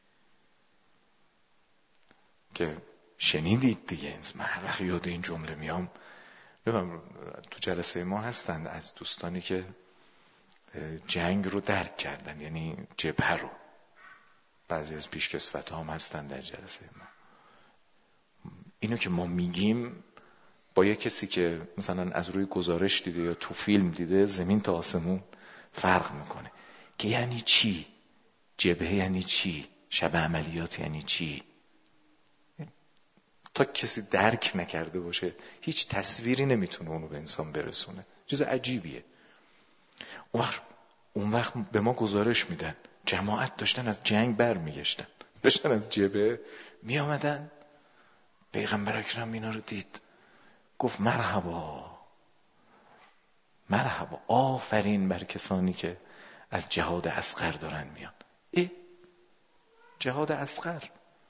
S1: که شنیدید دیگه، من هر وقت یاد این جمله میام، تو جلسه ما هستند از دوستانی که جنگ رو درک کردن، یعنی جبهه رو. بعضی از پیشکسوت ها هم هستن در جلسه ما. اینو که ما میگیم با یه کسی که مثلا از روی گزارش دیده یا تو فیلم دیده، زمین تا آسمون فرق میکنه. که یعنی چی جبهه؟ یعنی چی شب عملیات؟ یعنی چی؟ تا کسی درک نکرده باشه هیچ تصویری نمیتونه اونو به انسان برسونه. چیز عجیبیه. اون وقت به ما گزارش میدن جماعت داشتن از جنگ برمیگشتن، داشتن از جبهه می آمدن. پیغمبر اکرم اینا رو دید، گفت مرحبا مرحبا، آفرین بر کسانی که از جهاد اصغر دارن میان. جهاد اصغر،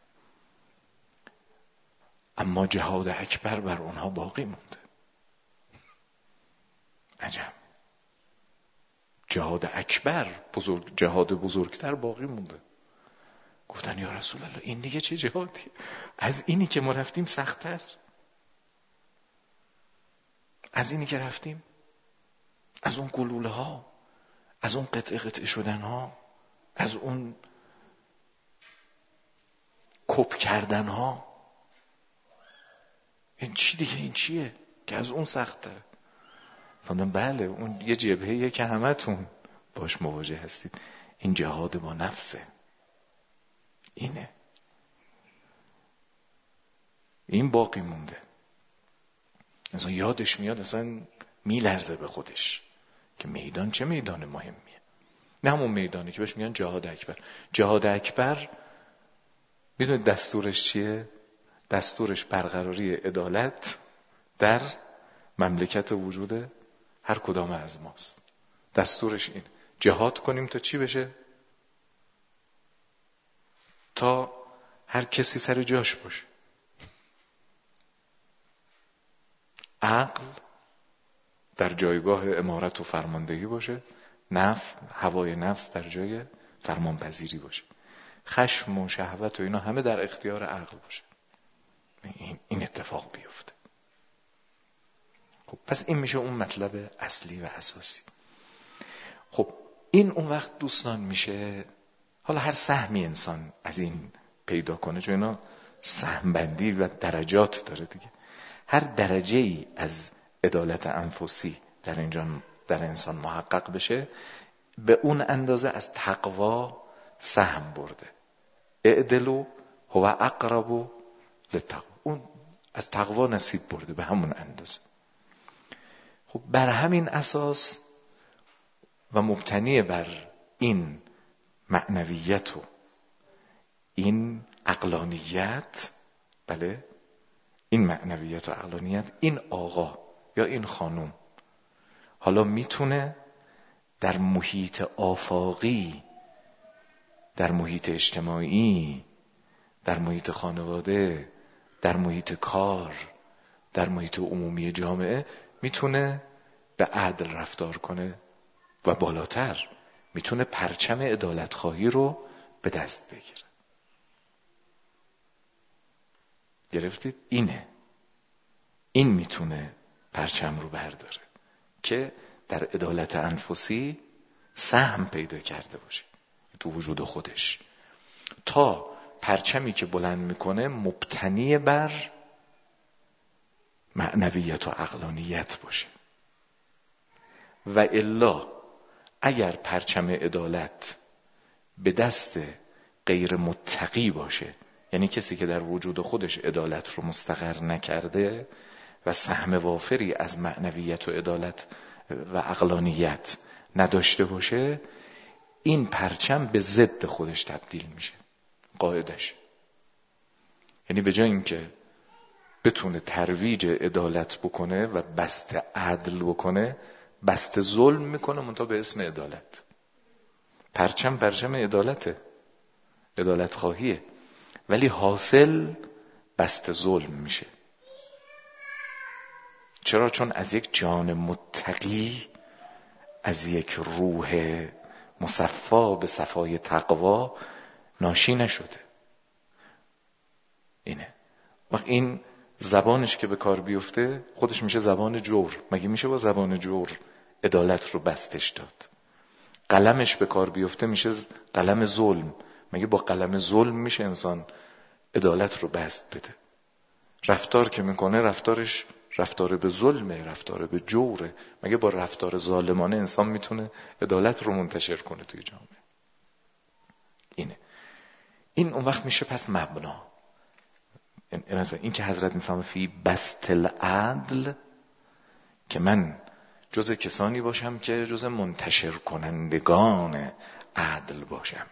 S1: اما جهاد اکبر بر اونها باقی مونده. عجب. جهاد اکبر، جهاد بزرگتر باقی مونده. گفتن یا رسول الله این دیگه چه جهادی؟ از اینی که ما رفتیم سخت‌تر؟ از اینی که رفتیم؟ از اون گلوله ها، از اون قطعه شدن ها، از اون کپ کردن ها، این چی دیگه؟ این چیه که از اون سخت‌تره؟ فهمیدم بله اون یه جبهه‌ایه که همتون باش مواجه هستید. این جهاد با نفسه. اینه، این باقی مونده. اصلا یادش میاد، اصلا میلرزه به خودش که میدان چه میدان مهمیه. نه همون میدانی که بهش میگن جهاد اکبر. جهاد اکبر میدونید دستورش چیه؟ دستورش برقراری عدالت در مملکت وجود هر کدام از ماست. دستورش این جهاد کنیم تا چی بشه؟ تا هر کسی سر جاش باشه. عقل در جایگاه امارت و فرماندهی باشه، هوای نفس در جای فرمانپذیری باشه، خشم و شهوت و اینا همه در اختیار عقل باشه. این اتفاق بیفته. خب پس این میشه اون مطلب اصلی و اساسی. خب این اون وقت دوستان میشه، حالا هر سهمی انسان از این پیدا کنه، چون اینا سهم بندی و درجات داره دیگه، هر درجه ای از عدالت انفسی در انسان محقق بشه، به اون اندازه از تقوا سهم برده. اعدلوا هو اقرب للتقوا، اون از تقوا نصیب برده به همون اندازه. خب بر همین اساس و مبتنی بر این معنویت و این عقلانیت، بله این معنویت و عقلانیت، این آقا یا این خانم حالا میتونه در محیط آفاقی، در محیط اجتماعی، در محیط خانواده، در محیط کار، در محیط عمومی جامعه میتونه به عدل رفتار کنه و بالاتر میتونه پرچم عدالت خواهی رو به دست بگیره. گرفتید؟ این میتونه پرچم رو برداره که در عدالت انفسی سهم پیدا کرده باشه تو وجود خودش، تا پرچمی که بلند میکنه مبتنی بر معنویت و عقلانیت باشه. و الا اگر پرچم عدالت به دست غیر متقی باشه، یعنی کسی که در وجود خودش عدالت رو مستقر نکرده و سهم وافری از معنویت و عدالت و عقلانیت نداشته باشه، این پرچم به ضد خودش تبدیل میشه. قاعدش یعنی به جای اینکه بتونه ترویج عدالت بکنه و بست عدل بکنه، بست ظلم میکنه، منتها به اسم عدالت. پرچم عدالته، عدالت خواهیه، ولی حاصل بست ظلم میشه. چرا؟ چون از یک جان متقی، از یک روح مصفا به صفای تقوا ناشی نشده. اینه. وقت این زبانش که به کار بیفته خودش میشه زبان جور. مگه میشه با زبان جور عدالت رو بستش داد؟ قلمش به کار بیفته میشه قلم ظلم. مگه با قلم ظلم میشه انسان عدالت رو بست بده؟ رفتار که میکنه رفتارش رفتار به ظلمه، رفتار به جوره. مگه با رفتار ظالمانه انسان میتونه عدالت رو منتشر کنه توی جامعه؟ این اون وقت میشه پس مبنا. این که حضرت میفهمه فی بسط العدل، که من جز کسانی باشم که جز منتشر کنندگان عدل باشم.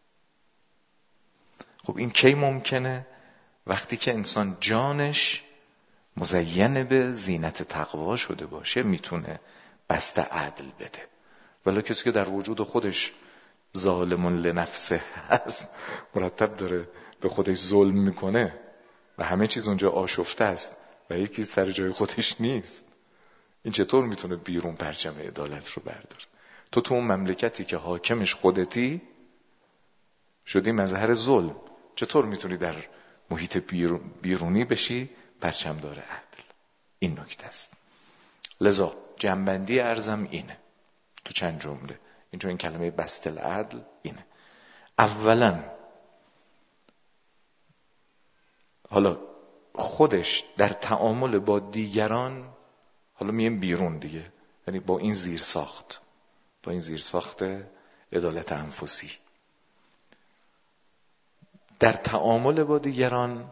S1: خب این کی ممکنه؟ وقتی که انسان جانش مزین به زینت تقوا شده باشه میتونه بسط عدل بده. ولی کسی که در وجود خودش ظالم لنفسه هست، مرتب داره به خودش ظلم میکنه و همه چیز اونجا آشفته است و یکی سر جای خودش نیست، این چطور میتونه بیرون پرچم عدالت رو برداره؟ تو اون مملکتی که حاکمش خودتی شدی مظهر ظلم. چطور میتونی در محیط بیرونی بشی پرچمدار عدل؟ این نکته است. لذا جنبندی عرضم اینه تو چند جمله، اینجا این کلمه بسط العدل اینه. اولا حالا خودش در تعامل با دیگران، حالا میگیم بیرون دیگه، یعنی با این زیرساخت عدالت انفسی، در تعامل با دیگران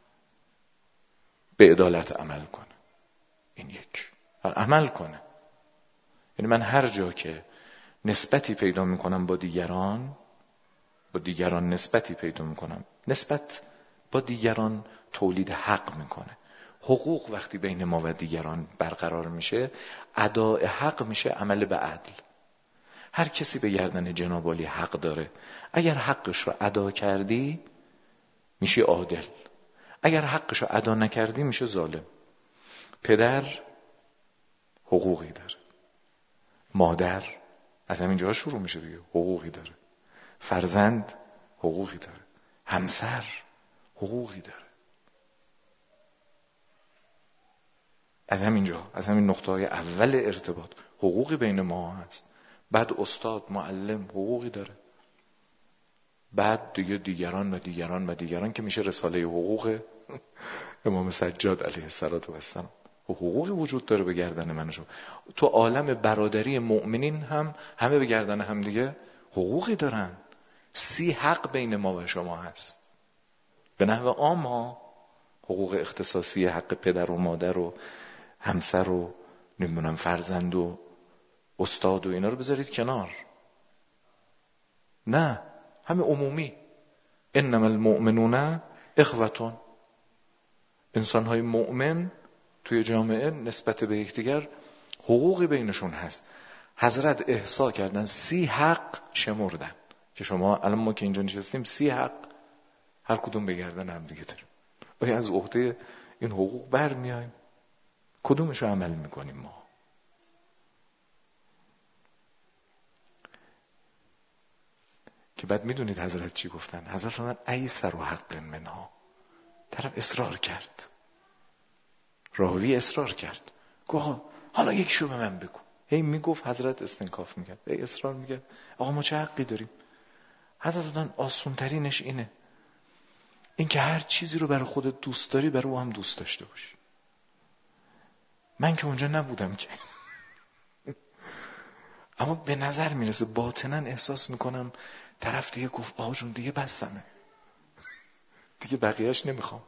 S1: به عدالت عمل کنه. این یک، عمل کنه. یعنی من هر جا که نسبتی پیدا میکنم با دیگران نسبتی پیدا میکنم، نسبت با دیگران تولید حق میکنه. حقوق وقتی بین ما و دیگران برقرار میشه، اداء حق میشه عمل به عدل. هر کسی به گردن جناب عالی حق داره. اگر حقش رو ادا کردی میشی عادل، اگر حقش رو ادا نکردی میشه ظالم. پدر حقوقی داره، مادر از همین جاها شروع میشه دیگه، حقوقی داره، فرزند حقوقی داره، همسر حقوقی داره. از همین جا، از همین نقطه‌های اول ارتباط حقوقی بین ما هست. بعد استاد، معلم حقوقی داره. بعد دیگه دیگران که میشه رساله حقوق امام سجاد علیه السلام. حقوقی وجود داره به گردن من و شما. تو عالم برادری مؤمنین هم همه به گردن هم دیگه حقوقی دارن. 30 حق بین ما و شما هست. به نحو عام ها، حقوق اختصاصی، حق پدر و مادر و همسر و نمیدونم فرزند و استاد و اینا رو بذارید کنار. نه، همه عمومی. انما المؤمنون اخوة. انسان‌های مؤمن توی جامعه نسبت به یکدیگر حقوقی بینشون هست. حضرت احصا کردن 30 حق شمردن که شما الان ما که اینجا نشستیم 30 حق هر کدوم به گردن هم دیگه داریم. آیا از عهده این حقوق برمیایم؟ کدومشو عمل میکنیم ما؟ که بعد میدونید حضرت چی گفتن؟ حضرت فرمودن ایسر و حق منها. طرف اصرار کرد، راوی اصرار کرد، گفت حالا یکیشو به من بگو. هی میگفت، حضرت استنکاف میکرد، هی اصرار میکرد آقا ما چه حقی داریم؟ حضرت فرمودن آسون ترینش اینه، این که هر چیزی رو برای خودت دوست داری برای او هم دوست داشته باشی. من که اونجا نبودم که اما به نظر میرسه باطناً احساس میکنم طرف دیگه گفت آقا جون دیگه بسمه، دیگه بقیهش نمیخوام،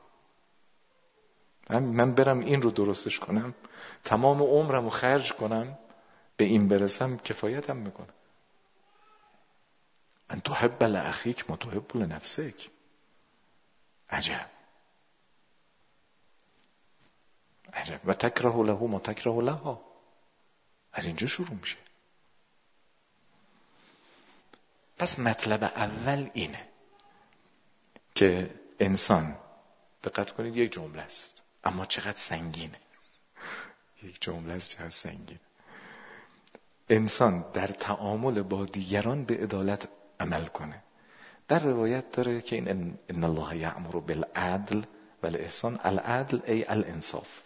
S1: من برم این رو درستش کنم، تمام عمرم رو خرج کنم به این برسم، کفایتم میکنه. ان تحب لاخیک ما تحب لنفسک. عجب و تکره له ما تکره لها. از اینجا شروع میشه. پس مطلب اول اینه که انسان، دقت کنید یک جمله است اما چقدر سنگینه. یک جمله است چقدر سنگینه. انسان در تعامل با دیگران به عدالت عمل کنه. در روایت داره که این ان الله یأمر بالعدل والاحسان. العدل ای الانصاف.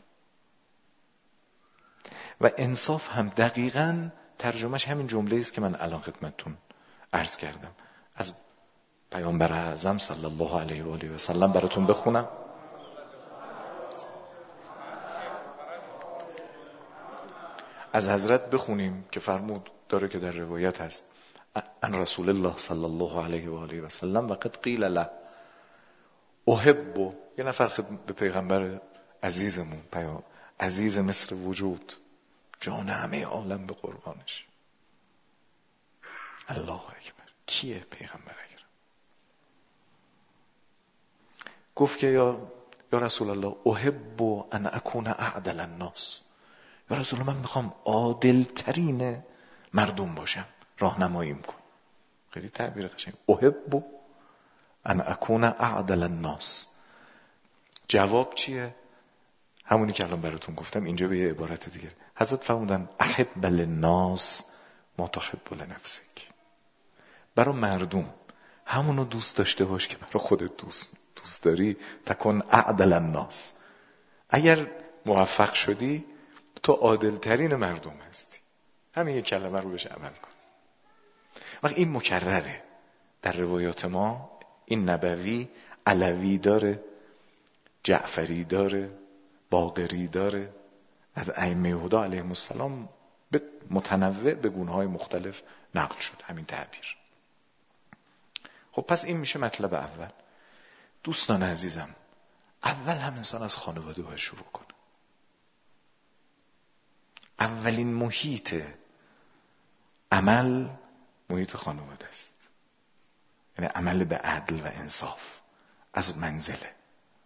S1: و انصاف هم دقیقاً ترجمهش همین جمله است که من الان خدمتتون عرض کردم. از پیامبر اعظم صلی الله علیه و آله و سلم براتون بخونم. از حضرت بخونیم که فرمود، داره که در روایت هست ان رسول الله صلی الله علیه و آله و سلم وقد قیل له احب. یه نفر به پیغمبر عزیزمون، عزیز مصر وجود، جان همه عالم به قربانش. الله اکبر. کیه پیغمبر اکرم؟ گفت که یا رسول الله احب ان اکون اعدل الناس. یا رسول الله من میخوام عادل ترین مردم باشم، راهنماییم کن. خیلی تعبیر قشنگ. احب ان اکون اعدل الناس. جواب چیه؟ همونی که الان براتون گفتم، اینجا به یه عبارت دیگه. حضرت فرمودن احب للناس ما تحب لنفسک. برای مردم همونو دوست داشته باش که برای خودت دوست داری. تکن اعدل الناس. اگر موفق شدی تو عادل ترین مردم هستی. همین یک کلمه رو بهش عمل کن. وقت این مکرره در روایات ما. این نبوی علوی داره، جعفری داره، باقری داره، از ائمه هدا علیهم السلام به متنوع به گونه‌های مختلف نقل شد همین تعبیر. خب پس این میشه مطلب اول. دوستان عزیزم، اول هم انسان از خانواده باید شروع کنه. اولین محیط عمل محیط خانواده است. یعنی عمل به عدل و انصاف از منزله.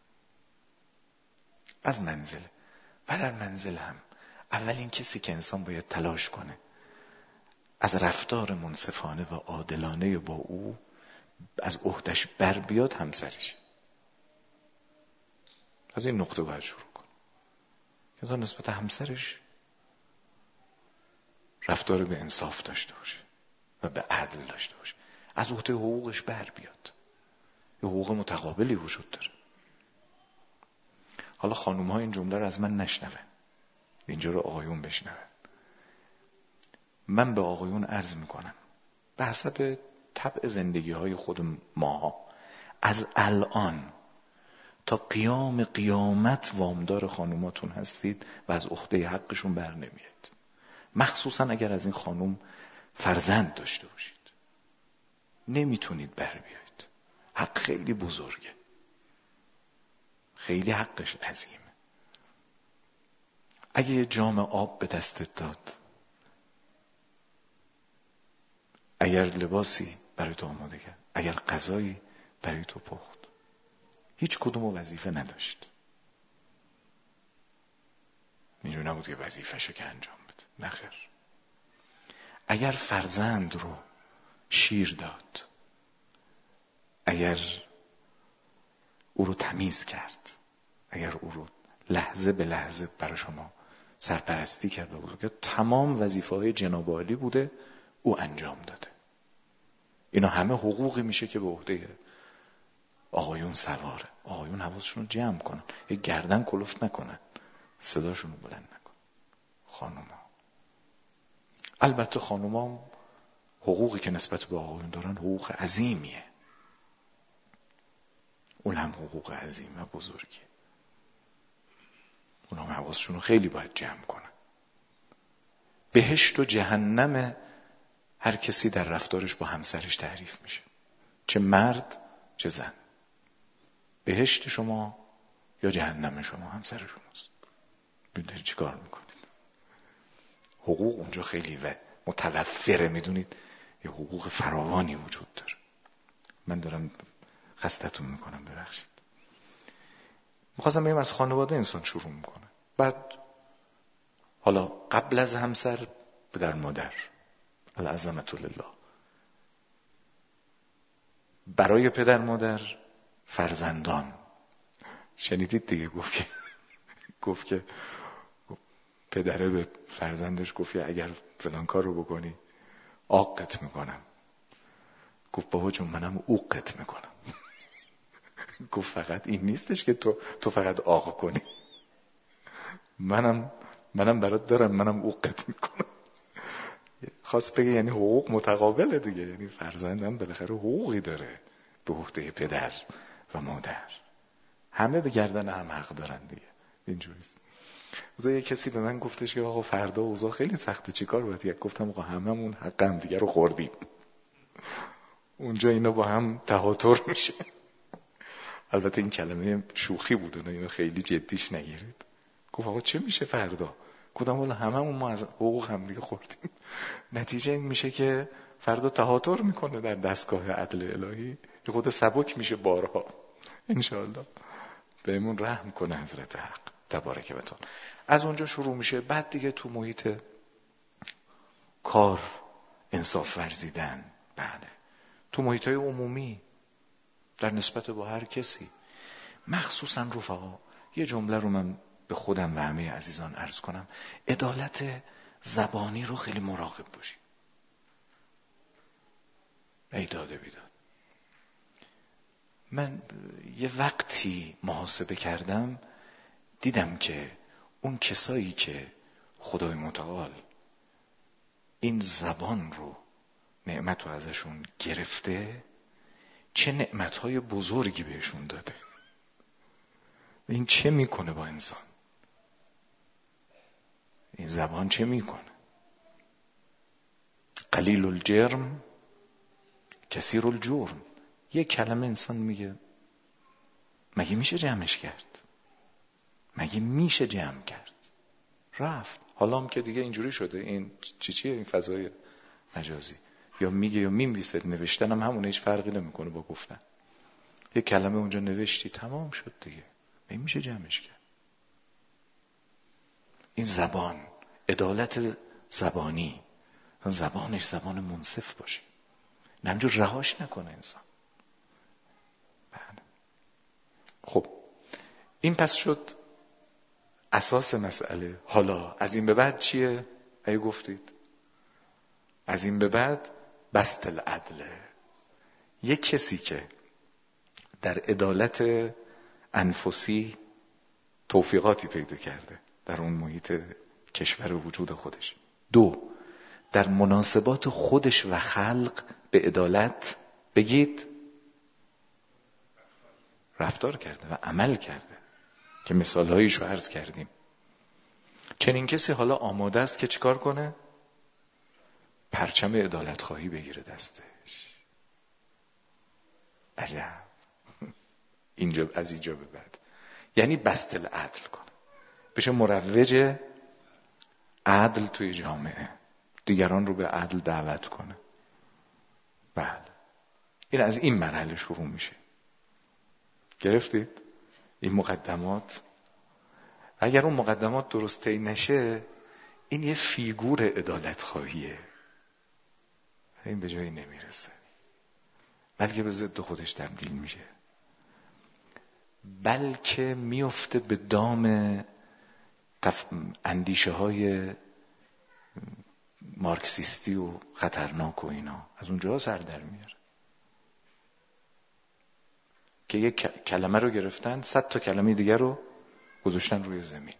S1: و در منزل هم اولین کسی که انسان باید تلاش کنه از رفتار منصفانه و عادلانه با او از عهدش بر بیاد همسرش. از این نقطه باید شروع کنه که انسان نسبت همسرش رفتار به انصاف داشته باشه و به عدل داشته باشه، از عهده حقوقش بر بیاد. یه حقوق متقابلی وجود داره. حالا خانوم ها این جمله رو از من نشنون، اینجا رو آقایون بشنون. من به آقایون عرض میکنم به حسب طبع زندگی های خود ما از الان تا قیام قیامت وامدار خانوماتون هستید و از عهده حقشون بر نمیاد. مخصوصا اگر از این خانوم فرزند داشته باشید نمیتونید بر بیایید. حق خیلی بزرگه، خیلی حقش عظیمه. اگه یه جام آب به دستت داد، اگر لباسی برای تو آماده کرد، اگر غذایی برای تو پخت، هیچ کدوم وظیفه نداشت. اینجور نبود که وظیفه‌شو که انجام بده. نخیر. اگر فرزند رو شیر داد، اگر او رو تمیز کرد، اگر او رو لحظه به لحظه برای شما سرپرستی کرد و بزرگ کرد، تمام وظیفه‌های جناب عالی بوده، او انجام داده. اینا همه حقوقی میشه که به عهده آقایون سواره. آقایون حواسشون رو جمع کنن، یک گردن کلفت نکنن، صداشون رو بلند نکنن. خانوما، البته خانوما حقوقی که نسبت به آقایون دارن حقوق عظیمیه، اون هم حقوق عظیم و بزرگیه. اونا هم حواسشون رو خیلی باید جمع کنن. بهشت و جهنم هر کسی در رفتارش با همسرش تعریف میشه، چه مرد چه زن. بهشت شما یا جهنم شما همسر شماست. ببینید چی کار میکنید. حقوق اونجا خیلی متوفره، میدونید یه حقوق فراوانی وجود داره. من دارم خستتون میکنم، ببخشید. میخواستم بگم از خانواده انسان شروع میکنه، بعد حالا قبل از همسر پدر مادر، العظمة لله، برای پدر مادر فرزندان. شنیدید دیگه، گفت که پدره به فرزندش گفت اگر فلان کار رو بکنی عاقت میکنم. گفت بابا جون منم عوقت میکنم. گفت فقط این نیستش که تو فقط عاق کنی، منم برات دارم، منم عوقت میکنم. خواست بگه یعنی حقوق متقابله دیگه، یعنی فرزندم بالاخره حقوقی داره به عهده پدر و مادر. همه به گردن هم حق دارن دیگه، اینجوریست. مثلا یه کسی به من گفتش که آقا فردا اوضاع خیلی سخته چیکار باید کرد؟ گفتم آقا هممون حق هم دیگه رو خوردیم، اونجا اینا با هم تهاتر میشه. البته این کلمه شوخی بود، اینو خیلی جدیش نگیرید. گفت آقا چه میشه فردا؟ گفتم والا هممون ما از حقوق هم دیگه خوردیم، نتیجه این میشه که فردا تهاتر میکنه در دستگاه عدل الهی، یه خود سبک میشه بارها. انشاءالله بهمون رحم کنه حضرت حق تبارک و تعالی. از اونجا شروع میشه. بعد دیگه تو محیط کار انصاف ورزیدن، بله، تو محیط‌های عمومی در نسبت با هر کسی، مخصوصا رفقا. یه جمله رو من به خودم و همه عزیزان عرض کنم، عدالت زبانی رو خیلی مراقب باشید. ای داده بیداد. من یه وقتی محاسبه کردم دیدم که اون کسایی که خدای متعال این زبان رو نعمت رو ازشون گرفته چه نعمتهای بزرگی بهشون داده. این چه میکنه با انسان؟ این زبان چه میکنه؟ قلیل الجرم کثیر الجرم. یه کلمه انسان میگه مگه میشه جمعش کرد؟ مگه میشه جمع کرد؟ رفت. حالا هم که دیگه اینجوری شده، این چیه این فضای مجازی، یا میگه یا می‌نویسه، نوشتن هم همونه، هیچ فرقی نمیکنه با گفتن. یه کلمه اونجا نوشتی تمام شد دیگه، مگه میشه جمعش کرد؟ این زبان، عدالت زبانی، زبانش زبان منصف باشه، نه همجور رهاش نکنه انسان. بله. خب این پس شد اساس مسئله. حالا از این به بعد چیه؟ اگه گفتید از این به بعد بسط العدله. یک کسی که در عدالت انفسی توفیقاتی پیدا کرده در اون محیط کشور وجود خودش، دو در مناسبات خودش و خلق به عدالت بگید رفتار کرده و عمل کرده که مثالهایش رو عرض کردیم. چنین کسی حالا آماده است که چیکار کنه؟ پرچم عدالت خواهی بگیره دستش. عجب. اینجا از اینجا به بعد یعنی بسط العدل کنه، بشه مروج عدل توی جامعه، دیگران رو به عدل دعوت کنه. بله این از این مرحله شروع میشه. گرفتید؟ این مقدمات، اگر اون مقدمات درست طی نشه این یه فیگور عدالت خواهیه، این به جایی نمیرسه، بلکه به ضد خودش تبدیل میشه، بلکه میفته به دام اندیشه های مارکسیستی و خطرناک و اینا، از اونجا سر در میاره که یک کلمه رو گرفتن 100 تا کلمه دیگر رو گذاشتن روی زمین،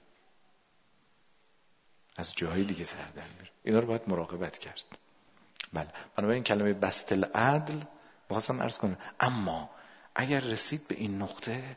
S1: از جاهای دیگه سر در میاره. اینا رو باید مراقبت کرد. بله، بنابراین کلمه بسط العدل بخواستم عرض کنم. اما اگر رسید به این نقطه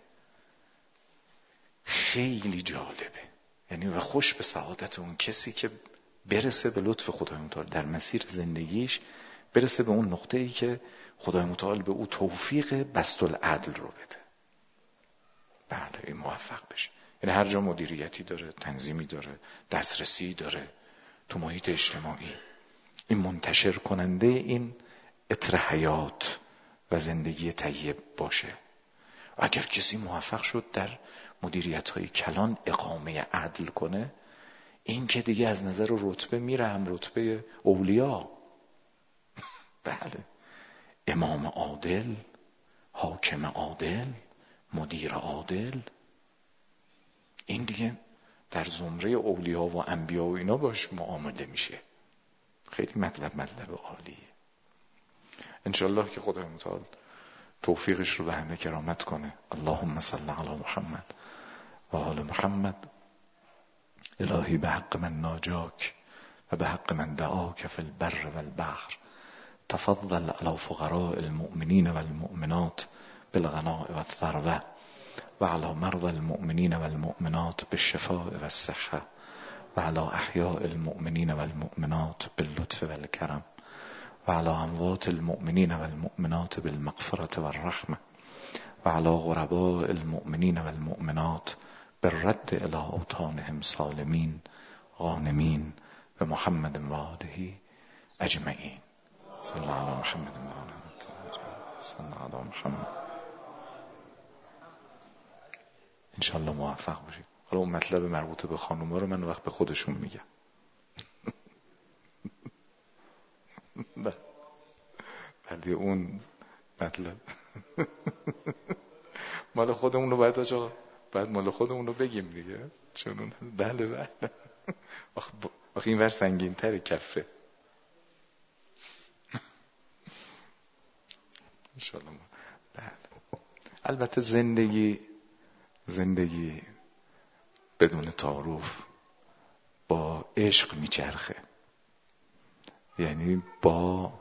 S1: خیلی جالبه، یعنی و خوش به سعادت اون کسی که برسه به لطف خدای متعال در مسیر زندگیش، برسه به اون نقطه ای که خدای متعال به او توفیق بسط العدل رو بده. بله این موفق بشه. یعنی هر جا مدیریتی داره، تنظیمی داره، دسترسی داره تو محیط اجتماعی، این منتشر کننده این عطر حیات و زندگی طیب باشه. اگر کسی موفق شد در مدیریت‌های کلان اقامه عدل کنه، این که دیگه از نظر رتبه میره هم رتبه اولیا. بله، امام عادل، حاکم عادل، مدیر عادل، این دیگه در زمره اولیا و انبیا و اینا باش معامله میشه. خیلی مطلب عالیه. انشالله که خدای متعال توفیقش رو به همه کرامت کنه. اللهم صل علی محمد و آل محمد. الهی به حق من ناجاک و به حق من دعاک فی البر و البحر تفضل علی فقراء المؤمنین و المؤمنات بالغناء و الثروة و علی مرضى المؤمنین و المؤمنات بالشفاء و الصحة و علی احیاء المؤمنین و المؤمنات باللطف و الکرم و علی اموات المؤمنین و المؤمنات بالمغفرة و الرحمة و علی غرباء المؤمنین و المؤمنات بالرد الی اوطانهم سالمین غانمین به محمد و آله اجمعین. صلی الله علی محمد و آله صلی الله علی محمد. انشالله موفق باشید. حالا اون مطلب مربوط به خانوما رو من وقت به خودشون میگم. بله اون مطلب مال خودمون رو باید مال خودمون رو بگیم دیگه. چون بله آخه این ور سنگین تره کفه. انشالله. بله. البته زندگی بدون تعارف با عشق میچرخه، یعنی با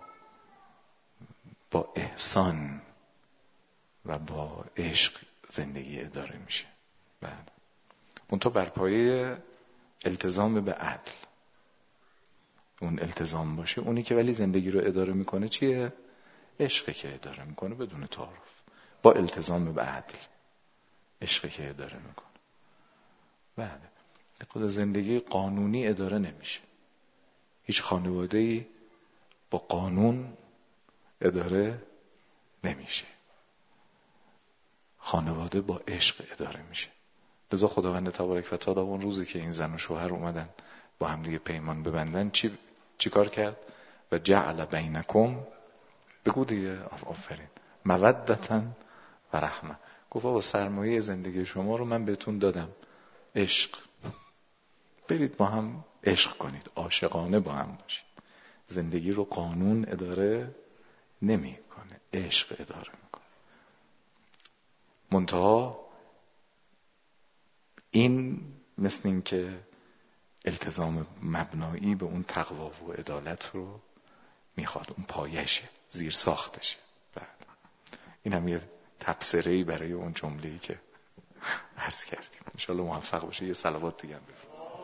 S1: احسان و با عشق زندگی اداره میشه. بله. اون تو بر پایه التزام به عدل، اون التزام باشه. اونی که ولی زندگی رو اداره میکنه چیه؟ عشقی که اداره میکنه بدون تعارف، با التزام به عدل، عشقی که اداره میکنه. بله. خود زندگی قانونی اداره نمیشه. هیچ خانواده‌ای با قانون اداره نمیشه. خانواده با عشق اداره میشه. لذا خداوند تبارک و تعالی اون روزی که این زن و شوهر اومدن با هم دیگه پیمان ببندن چی کار کرد؟ و جعل بینکم، بگو دیگه، آفرین، مودتا و رحمه. گفت با سرمایه زندگی شما رو من بهتون دادم، عشق. برید با هم عشق کنید، عاشقانه با هم باشید. زندگی رو قانون اداره نمیکنه، عشق اداره میکنه. منتها این مثل این که التزام مبنایی به اون تقوا و عدالت رو میخواد، اون پایشه، زیر ساختشه. این هم یه تبصره‌ای برای اون جمله‌ای که عرض کردیم. انشالله موفق باشه. یه صلوات دیگه هم بفرست.